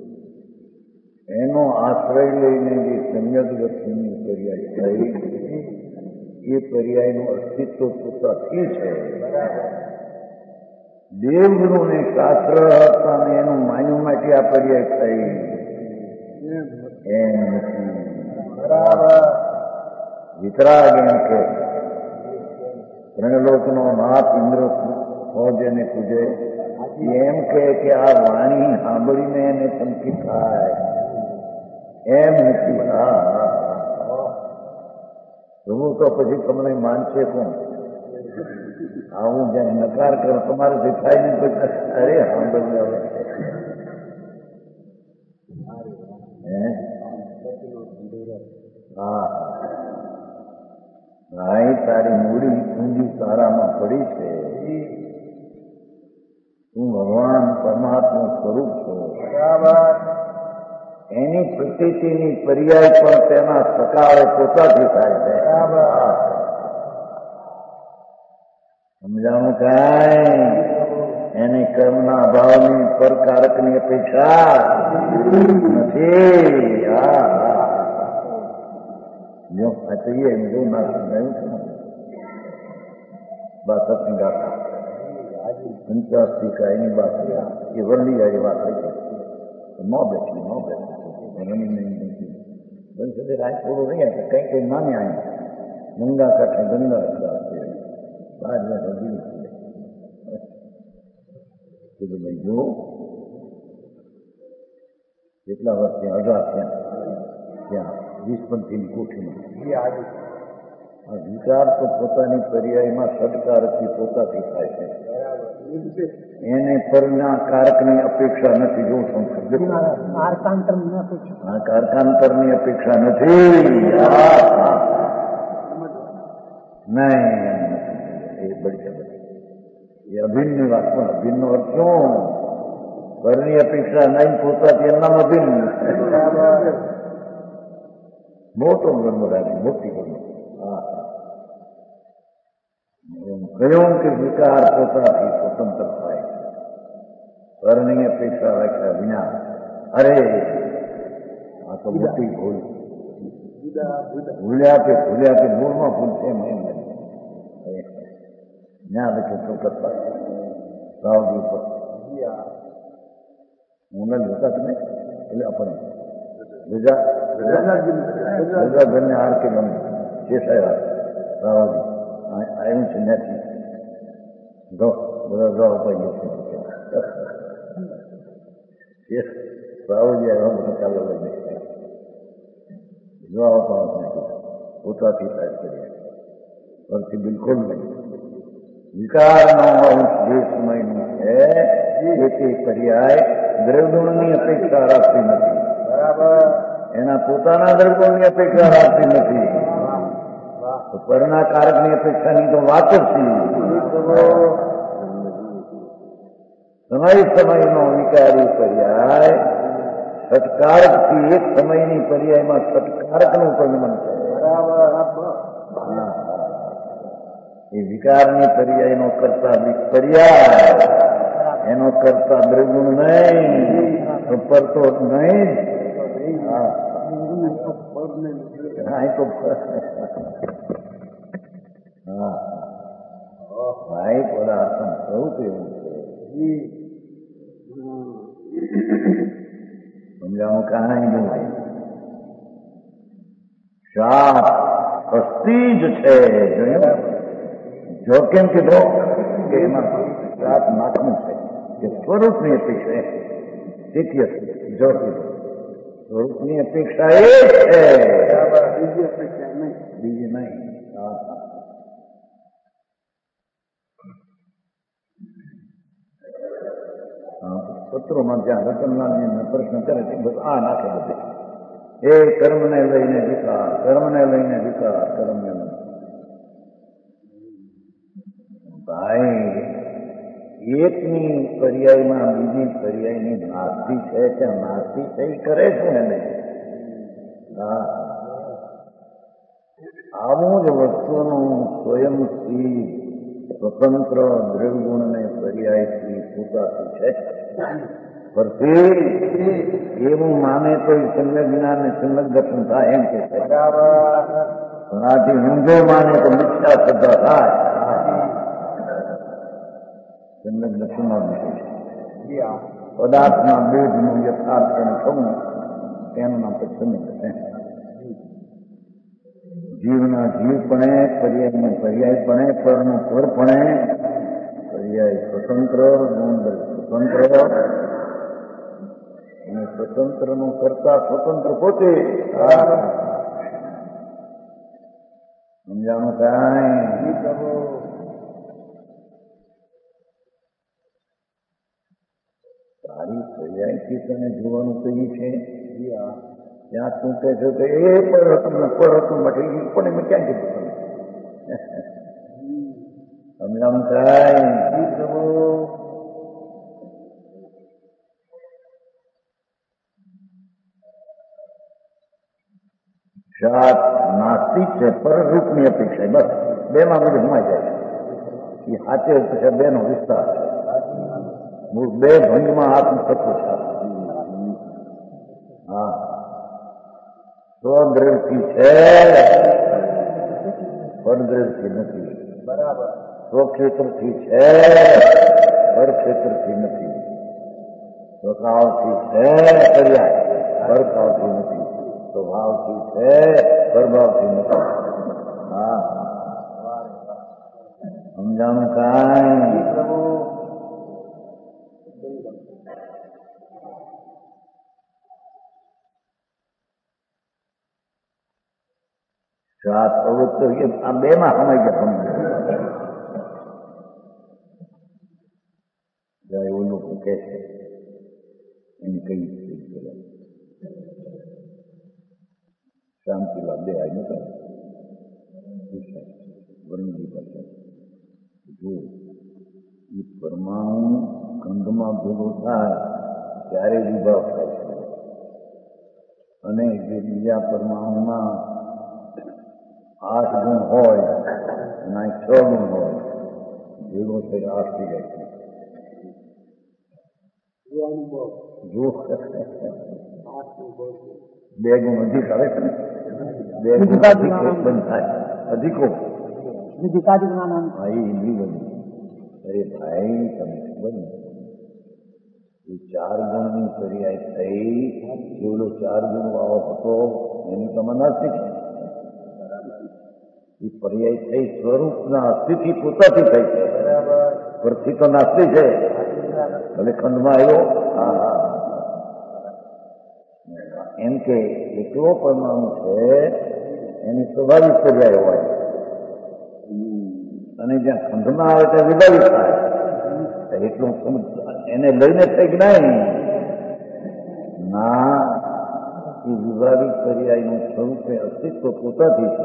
એનો આશ્રય લઈને જે સમ્યક દર્શનની પર્યાય થઈ એ પર્યાયનું અસ્તિત્વ પોતાથી છે દેવગુરુને શાસ્ત્ર હતા અને એનું માન્યું માટે આ પર્યાય થઈ એમ નથી બરાબર વિતરાગ એમ કે ત્રણલોકનો નાથ ઇન્દ્ર હોજ એને પૂજે એમ કે આ વાણી સાંભળીને એને ચમકી થાય એમ નથી હા પ્રભુ તો પછી તમને માનશે કોણ આવું જ્યાં નકાર કરો તમારે જે થાય ને પછી અરે સાંભળી આવે હા ભાઈ તારી મૂડી પૂંજી તારામાં પડી છે તું ભગવાન પરમાત્મા સ્વરૂપ છો બરાબર એની પ્રતીતિની પર્યાય પણ તેના સકાળે પોતાથી થાય છે સમજાણું કાંઈ એની કર્મના ભાવની પરકારકની અપેક્ષા નથી હા જો કહીએ એમ જો ના સમજાયું છે બાસઠની ગાથા પંચાસથી કાયની વાત એ વરલી આજે વાત થઈ ન બેઠી ન બેઠી બની શકે રાજપોળો રહ્યા છે કંઈ કંઈ માને આવી ગંગા કાંઠે ગંગા છે બાર હજી કીધું ભાઈ જો કેટલા વર્ષ ત્યાં અઢાર ત્યાં ત્યાં વીસપંથીની કોઠીમાં આ વિચાર તો પોતાની પર્યાયમાં ષટકારકથી પોતાથી થાય છે એને પરના કારકની અપેક્ષા નથી જો કારકાંતરની અપેક્ષા નથી નહીં એ બળી એ અભિન્નની વાત પણ અભિન્નનો અર્થ શું પરની અપેક્ષા નહીં પોતાથી એમનામ અભિન્ન મોટો બ્રહ્મ રાખે મોટી બ્રહ્મ કહ્યું કે વિકાર પોતાથી સ્વતંત્ર થાય પરની અપેક્ષા રાખ્યા વિના અરે આ તો મોટી ભૂલ ભૂલ્યા કે ભૂલ્યા કે મૂળમાં ભૂલ છે એમ જ્યાં બેઠો ચોક્કસ રાવજી ઉપર હું ન જોતા તમે એટલે આપણે બીજા બીજા ઘરને હાર કે ગમે જે સાહેબ રાવજી આવ્યું છે નથી જો બધા જવા ઉપાય છે રાવજી આવ્યા બધા ચાલો લઈને જવા ઉપાય નથી પોતાથી સાહેબ કરીએ પરથી બિલકુલ નહીં વિકારનો અંશ જે સમયનું છે એ તે પર્યાય દ્રવગુણની અપેક્ષા રાખતી નથી બરાબર એના પોતાના દ્રવગુણની અપેક્ષા રાખતી નથી પરના કારકની અપેક્ષાની તો વાત જ છે સમય સમયનો વિકારી પર્યાય સત્કારકથી એક સમયની પર્યાયમાં સત્કારકનું પરિણામ છે. એ વિકારની પર્યાયનો કરતા વિપર્યાય એનો કરતા દ્રગુણ નહીં, પરતો નહીં. હા તો હા ભાઈ પદાર્થન થવું તો એવું છે. સમજાવું કાંઈ નહીં. શાપ અસ્થિ જ છે. જોયું જો કેમ કીધો કે એમાં શાપ નાખવું છે કે સ્વરૂપની અપેક્ષા તેથી અસ્થિ જો કીધું સ્વરૂપની અપેક્ષા એ છે, બીજી નહીં. પત્રોમાં જ્યાં રતનલાલજીને પ્રશ્ન કરે છે બસ આ નાખે બધે એ કર્મને લઈને વિકાર, કર્મને લઈને વિકાર, કર્મને લઈને ભાઈ એકની પર્યાયમાં બીજી પર્યાયની નાસ્તી છે કે નાસ્તી છે એ કરે છે એને. હા આવું જ વસ્તુનું સ્વયંથી સ્વતંત્ર દ્રવ્યગુણને પર્યાયથી પોતાથી છે. પરથી એવું માને તો સંલગ્ન જ્ઞાન સંલગ્ન દર્શન થાય એમ કે છે. પણ આથી ઊંધો માને તો મિથ્યા શ્રદ્ધા થાય. સંલગ્ન દર્શનનો વિષય છે. પદાર્થના બોધનું યથાર્થ થવું તેનું નામ પછી સંલગ્ન. જીવના જીવપણે, પર્યાયમાં પર્યાયપણે, પરનું પરપણે, પર્યાય સ્વતંત્ર, ગુણ સ્વતંત્ર અને સ્વતંત્રનું કરતા સ્વતંત્ર પોતે. સમજાણું કાંઈ તારી પર્યાયથી તને જોવાનું કઈ છે. ત્યાં તું કહે છે કે એ પર હતું ને પર હતું માટે પણ એમ ક્યાં કીધું તમે સમજાવું કાંઈ શાક નાસ્તિક છે, પરરૂપની અપેક્ષા બસ બે માં બધું સમાઈ જાય છે. એ સાચે પછી બે નો વિસ્તાર છે. બે ભંગમાં આત્મતત્વ છે. હા સ્વદ્રવથી છે, પરદ્રવથી નથી. બરાબર. સ્વક્ષેત્રથી છે, પરક્ષેત્રથી નથી. સ્વભાવથી છે પર્યાય, પરભાવથી નથી. સ્વભાવથી છે, પરભાવથી નથી. હા સમજાણું કાંઈ સાત અવત આ બે માં સમય ગયા એવું લોકો કે છે એને કઈ શાંતિલા બે આવી નતા વર્ણની પાસે જો એ પરમાણુ કંદમાં ભેગો થાય ત્યારે વિભાવ થાય છે અને જે બીજા પરમાણુમાં આઠ ગુણ હોય અને છ ગુણ હોય ભેગો થઈ આઠ થઈ જાય છે. જો બે ગુણ અધિક આવે છે ને બે ગુણ અધિક બંધ થાય અધિકો હા એ નિબંધ. અરે ભાઈ તમે ખબર ને એ ચાર ગુણની પર્યાય થઈ જેવડો ચાર ગુણ વાળો હતો એની તમે નાસ્તિક એ પર્યાય થઈ સ્વરૂપના અસ્થિતિ પોતાથી થઈ છે. પરથી તો નાસ્તી છે ભલે ખંડમાં આવ્યો. હા હા એમ કે એટલો પરમાણુ છે એની સ્વાભાવિક પર્યાય હોય અને જ્યાં ખંડમાં આવે ત્યાં વિભાવિક થાય. એટલું સમજ એને લઈને થઈ જ્ઞાન ના એ વિભાવિક પર્યાયનું સ્વરૂપે અસ્તિત્વ પોતાથી છે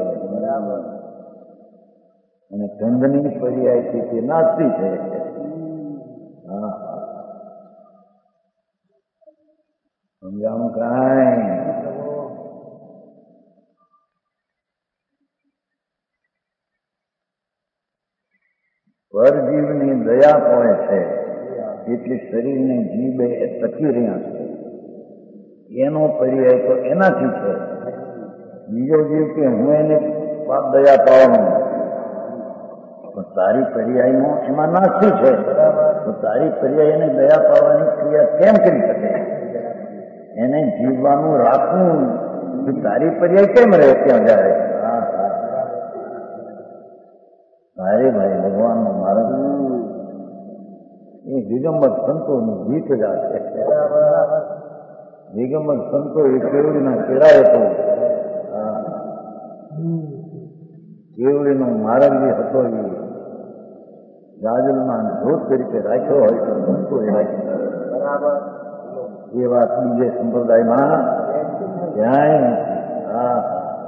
અને ગંધની પર્યાયથી તે નાસ્તી છે. હા સમજાણું કાંઈ પરજીવની દયા પડે છે એટલે શરીરને જીભે એ ટકી રહ્યા છે. એનો પર્યાય તો એનાથી છે. બીજો જીવ કે હું એને પાપ દયા પાડવાનું, પણ તારી પર્યાયનો એમાં નાસ્તી છે, તો તારી પર્યાય એને દયા પાડવાની ક્રિયા કેમ કરી શકે? એને જીવવાનું રાખવું, તારી પર્યાય કેમ રહે ત્યાં જાય? અરે ભાઈ, ભગવાનનો માર્ગ એ દિગંબર સંતોની ગીત જ આ છે. દિગંબર સંતો એ કેવડીના કેળાએ તો કેવડીનો માર્ગ જે હતો એ ગાજલમાં ધોધ તરીકે રાખ્યો હોય તો સંતો એ રાખ્યો. એ વાત બીજે સંપ્રદાયમાં ક્યાંય નથી. હા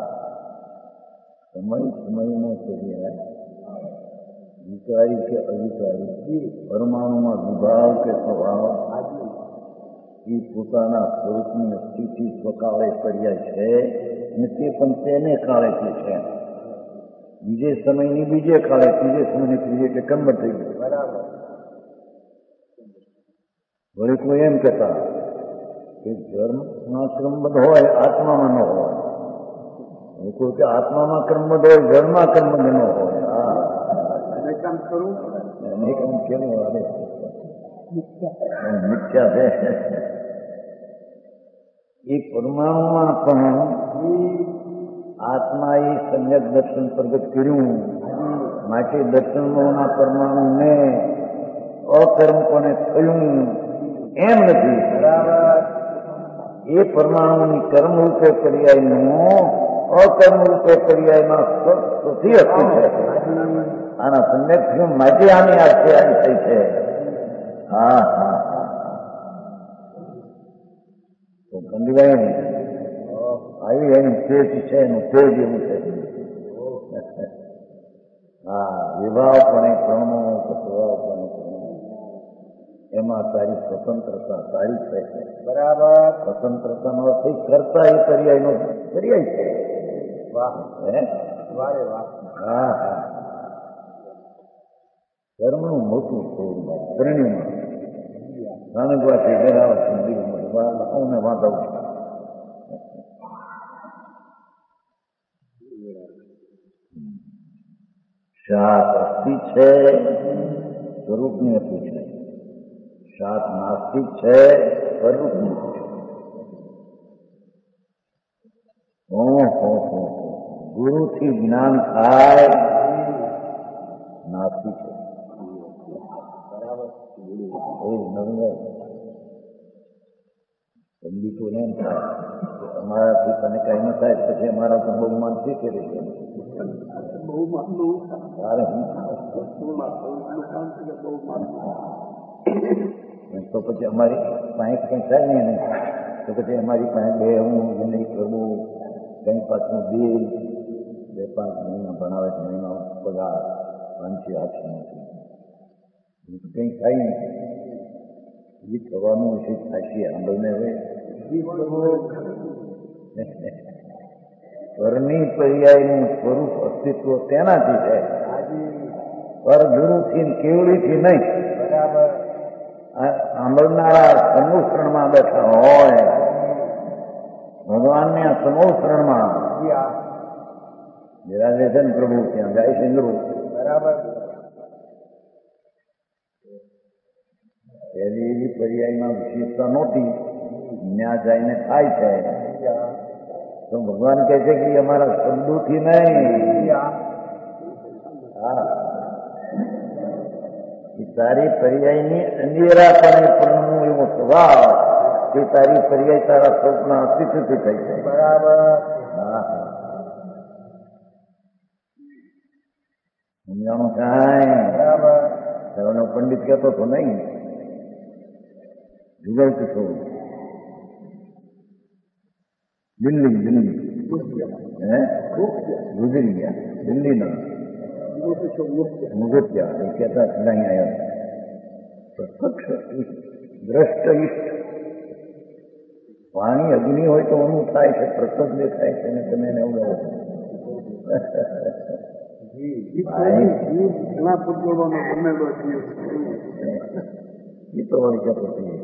સમય સમયનો છે. વિકારી કે અવિકારી પરમાણુમાં વિભાવ કે સ્વભાવ એ પોતાના સ્વરૂપની સ્થિતિ સ્વકાળે પર્યાય છે અને તે પણ તેને કાળેથી છે. બીજે સમયની બીજે કાળે, ત્રીજે સમયની ત્રીજે કે કન્વર્ટ થઈ ગયું. વળી કોઈ એમ કહેતા કે જન્મમાં ક્રમબદ્ધ હોય, આત્મામાં ન હોય. કોઈ કે આત્મામાં ક્રમબદ્ધ હોય, જન્મમાં ક્રમબદ્ધ ન હોય. કામ કરું એને કામ કેવું આવે મિથ્યા છે. એ પરમાણુમાં પણ આત્માએ સમ્યક દર્શન પ્રગટ કર્યું માટે દર્શનોના પરમાણુને અકર્મપણે થયું એમ નથી. એ પરમાણુની કર્મરૂપે પર્યાયનો અકર્મરૂપે પર્યાયમાં સૌથી અસ્તુ છે. આના સમ્યક થયું માટે આની આખી આવી થઈ છે. હા હા તો ગંદવાય નહીં. આવી એનું તેજ છે, એનું તેજ એવું છે. હા વિભાવપણે પ્રણો સ્વભાવપણે પ્રણો એમાં તારી સ્વતંત્રતા તારી છે. બરાબર. સ્વતંત્રતાનો અર્થ કરતા એ પર્યાયનો પર્યાય છે. વાહ હે વારે વાહ. હા હા ધર્મનું મોટું સ્વરૂપ ધરણીમાં નાનકવાથી ઘરાવને વાંધો શાક અસ્તિક છે, સ્વરૂપની અપીલ છે. શાક નાસ્તિક છે, સ્વરૂપની અપીલ છે. ઓહો ગુરુથી જ્ઞાન થાય નાસ્તિક છે. એ નવી પંડિતોને એમ થાય કે અમારાથી તને કઈ ન થાય પછી અમારા તો બહુમાન શીખે રહી છે. તો પછી અમારી પાસે કઈ થાય નહીં નહીં તો પછી અમારી પાસે બે હું નહીં કરવું કઈ પાછું બિલ બે પાંચ મહિના ભણાવે છે મહિના પગાર પાંચથી આઠસો નથી કંઈ થાય નહીં. એ થવાનું છે થાકી આંદોલને હવે પરની પર્યાયનું સ્વરૂપ અસ્તિત્વ તેનાથી છે, પર ગુરુથી કેવડીથી નહીં. બરાબર. સાંભળનારા સમૂહમાં બેઠા હોય ભગવાનને આ સમૂહમાં બિરાજે છે ને પ્રભુ ત્યાં જાય છે ઇન્દ્રો. બરાબર. પહેલી એવી પર્યાયમાં વિશેષતા નહોતી, ત્યાં જઈને થાય છે. તો ભગવાન કહે છે કે અમારા શબ્દોથી નહીં. હા તારી પર્યાયની અંધેરાપણે પરણવું એવો સ્વભાવ કે તારી પર્યાય તારા સ્વપ્ના અસ્તિત્વથી થઈ છે. બરાબર. હા હા સમજાણું કાંઈ. બરાબર. પંડિત કહેતો હતો નહીં જુગલ કિશોર દિલ્હી દિલ્હી હે ગુજરી ગયા દિલ્હીના મુગત્યા એ કહેતા અહીં આવ્યા પ્રત્યક્ષ દ્રષ્ટ ઈષ્ટ પાણી અગ્નિ હોય તો અણુ થાય છે, પ્રકટ દેખાય છે ને તમે એને ઉડાવો. ઘણા ફૂટબોલોનો બનેલો જીવ એ તો વળી જતો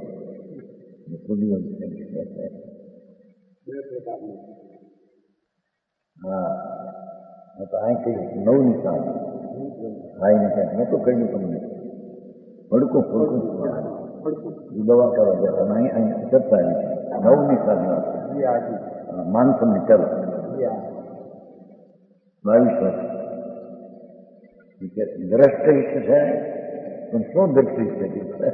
હા તો અહીં કઈ નવ નિશાન ભાઈ ને કઈ નતું કહ્યું તમને ફડકું ફડકું દવા કરવા ગયા તમે અહીં અહીં ચર્ચા નવ નિશાન માનસન ની ચાલો બાવીસ વર્ષ દ્રષ્ટિ છે પણ શું દ્રષ્ટિ છે?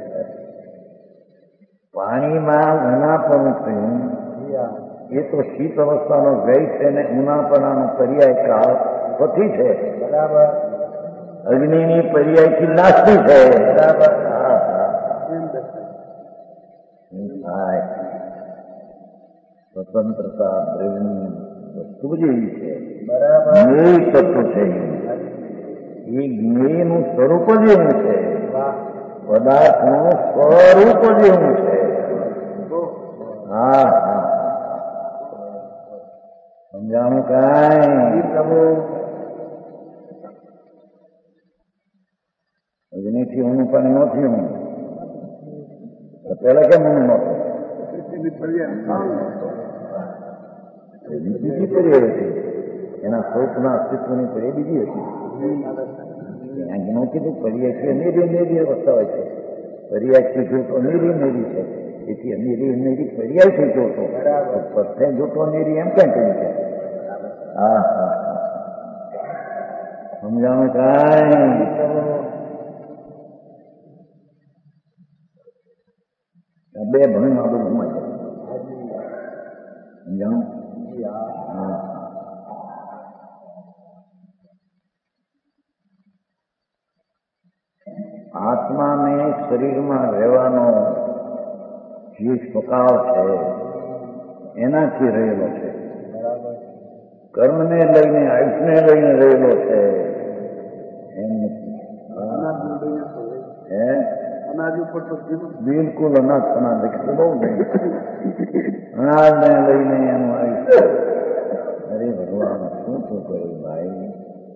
પાણીમાં ઉનાપણું થયું એ તો શીત અવસ્થાનો ગઈ છે ને ઉનાપણાનો પર્યાય કાળ પછી છે. બરાબર. અગ્નિની પર્યાયથી નાસ્તી છે. બરાબર. હા હા થાય સ્વતંત્રતા દ્રવ્યની વસ્તુ જ એવી છે. બરાબર. જ્ઞેય તત્વ છે એ જ્ઞેયનું સ્વરૂપ જ એવું છે. પદાર્થનું સ્વરૂપ જ એવું છે. હા હા સમજાણું કાંઈ પ્રભુ? અગ્નિથી ઊનું પાણી ન થયું પેલા કેમ ઊનું ન થયું? બીજી પર્યાય હતી એના સ્વરૂપના અસ્તિત્વની પર્યાય બીજી હતી. જ્ઞાન કીધું પર્યાય છે અનેરી અનેરી અવસ્થા હોય છે. પર્યાય થી જોતો અનેરી અનેરી છે. તેથી અનેરી અનેરી પર્યાય થી જોતો પરથે જોતો અનેરી એમ ક્યાં કહ્યું છે? હા હા સમજાણું કાંઈ? બે ભણું આ બધું સમજ સમજાણું? હા આત્માને શરીરમાં રહેવાનો જે સ્વભાવ છે એનાથી રહેલો છે. કર્મને લઈને આયુષને લઈને રહેલો છે એમ નથી. હે બિલકુલ અનાજ અનાજ બહુ અનાજને લઈને એનું આયુષ્ય. અરે ભગવાન શું શું કર્યું ભાઈ?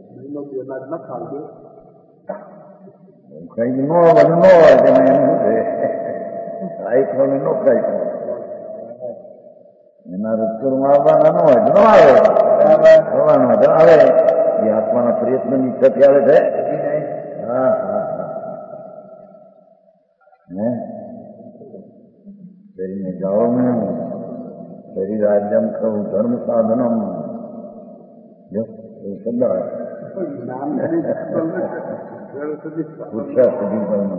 કઈ ન હોય ન હોય તમે એનું છે આઈખો ને નો ખાઈ એના રૂપમાં આવવાના ન હોય ન આવે થવાનો આવે એ આત્માના પ્રયત્નની ઈચ્છા ત્યારે છે. હા હા હા હે શરીરને જાળવવું શરીર રાજ્યમ કરવું ધર્મ સાધનમ જો એવું શબ્દ આવે પુરુષાર્થ જીવન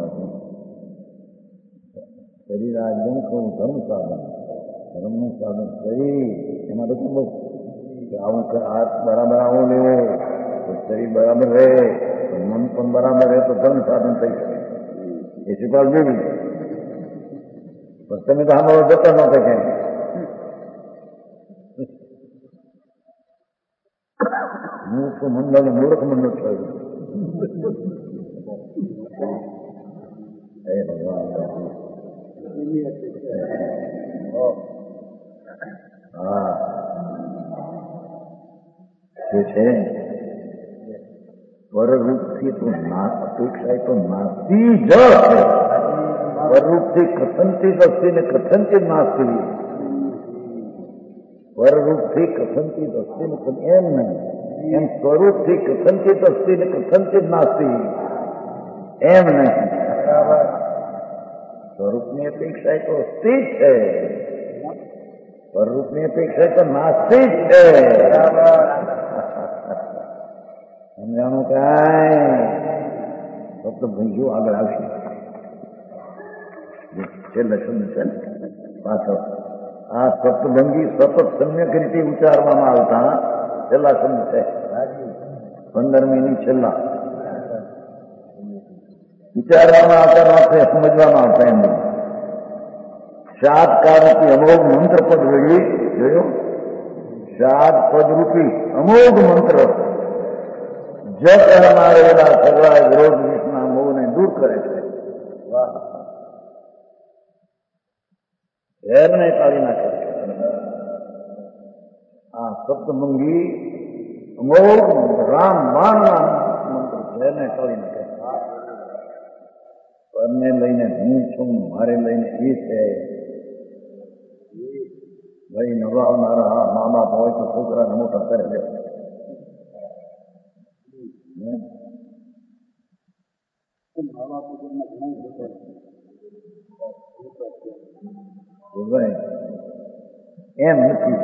શરીર રાજ્યમ કરવું ધર્મ સાધન ધર્મનું સાધન શરીર એમાં તો બસ આવું હાથ બરાબર આવો લેવો તો શરીર બરાબર રહે મન પણ બરાબર રહે તો ધર્મ સાધન થઈ શકે. એ સ્વીકાર જોયું પણ તમે તો આમાં જતા નહોતા કેમ? મૂર્ખ મંડળ મૂર્ખ મંડળ થયું. હે ભગવાન હા જે છે પરરૂપથી તો ના અપેક્ષા તો નાસ્તી જ છે. પરરૂપથી કથનથી અસ્તી ને કથનથી નાસ્તી. પરરૂપથી કથનથી અસ્તી ને એમ નહીં એમ સ્વરૂપથી કથનથી અસ્તી ને કથનથી નાસ્તી એમ નહીં. સ્વરૂપની અપેક્ષા તો અસ્તી જ છે. પરરૂપની અપેક્ષા તો નાસ્તી જ છે. સમજાણું કાંઈ? ફક્ત ભૂંજુ આગળ આવશે છેલ્લે શબ્દ છે પાછળ આ સપ્તભંગી સતત સમ્યક રીતે ઉચ્ચારવામાં આવતા છેલ્લા શબ્દ છે પંદરમીની છેલ્લા વિચારવામાં આવતા માત્ર સમજવામાં આવતા એમ શાદ કાળથી અમોઘ મંત્ર પદ વળી જોયો. શાદ પદરૂપી અમોઘ મંત્ર જગમાં રહેલા સગળા વિરોધ વિષના મોહને દૂર કરે છે. ઝેરને કાઢી નાખે છે. આ સપ્તમંગી અમોઘ રામ બાણના મંત્ર છે એને ટળી નાખે. પરને લઈને હું છું, મારે લઈને એ છે. ભાઈ નવાવનારા મા બાપ હોય તો છોકરાને મોટા કરે છે. એમ નથી,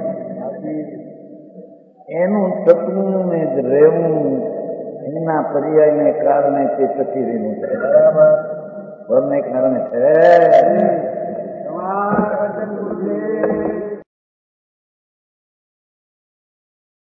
એનું તત્વું ને જ રહેવું એના પર્યાયને કારણે તે ચકીરીનું છે. બરાબર, પરને કારણે છે.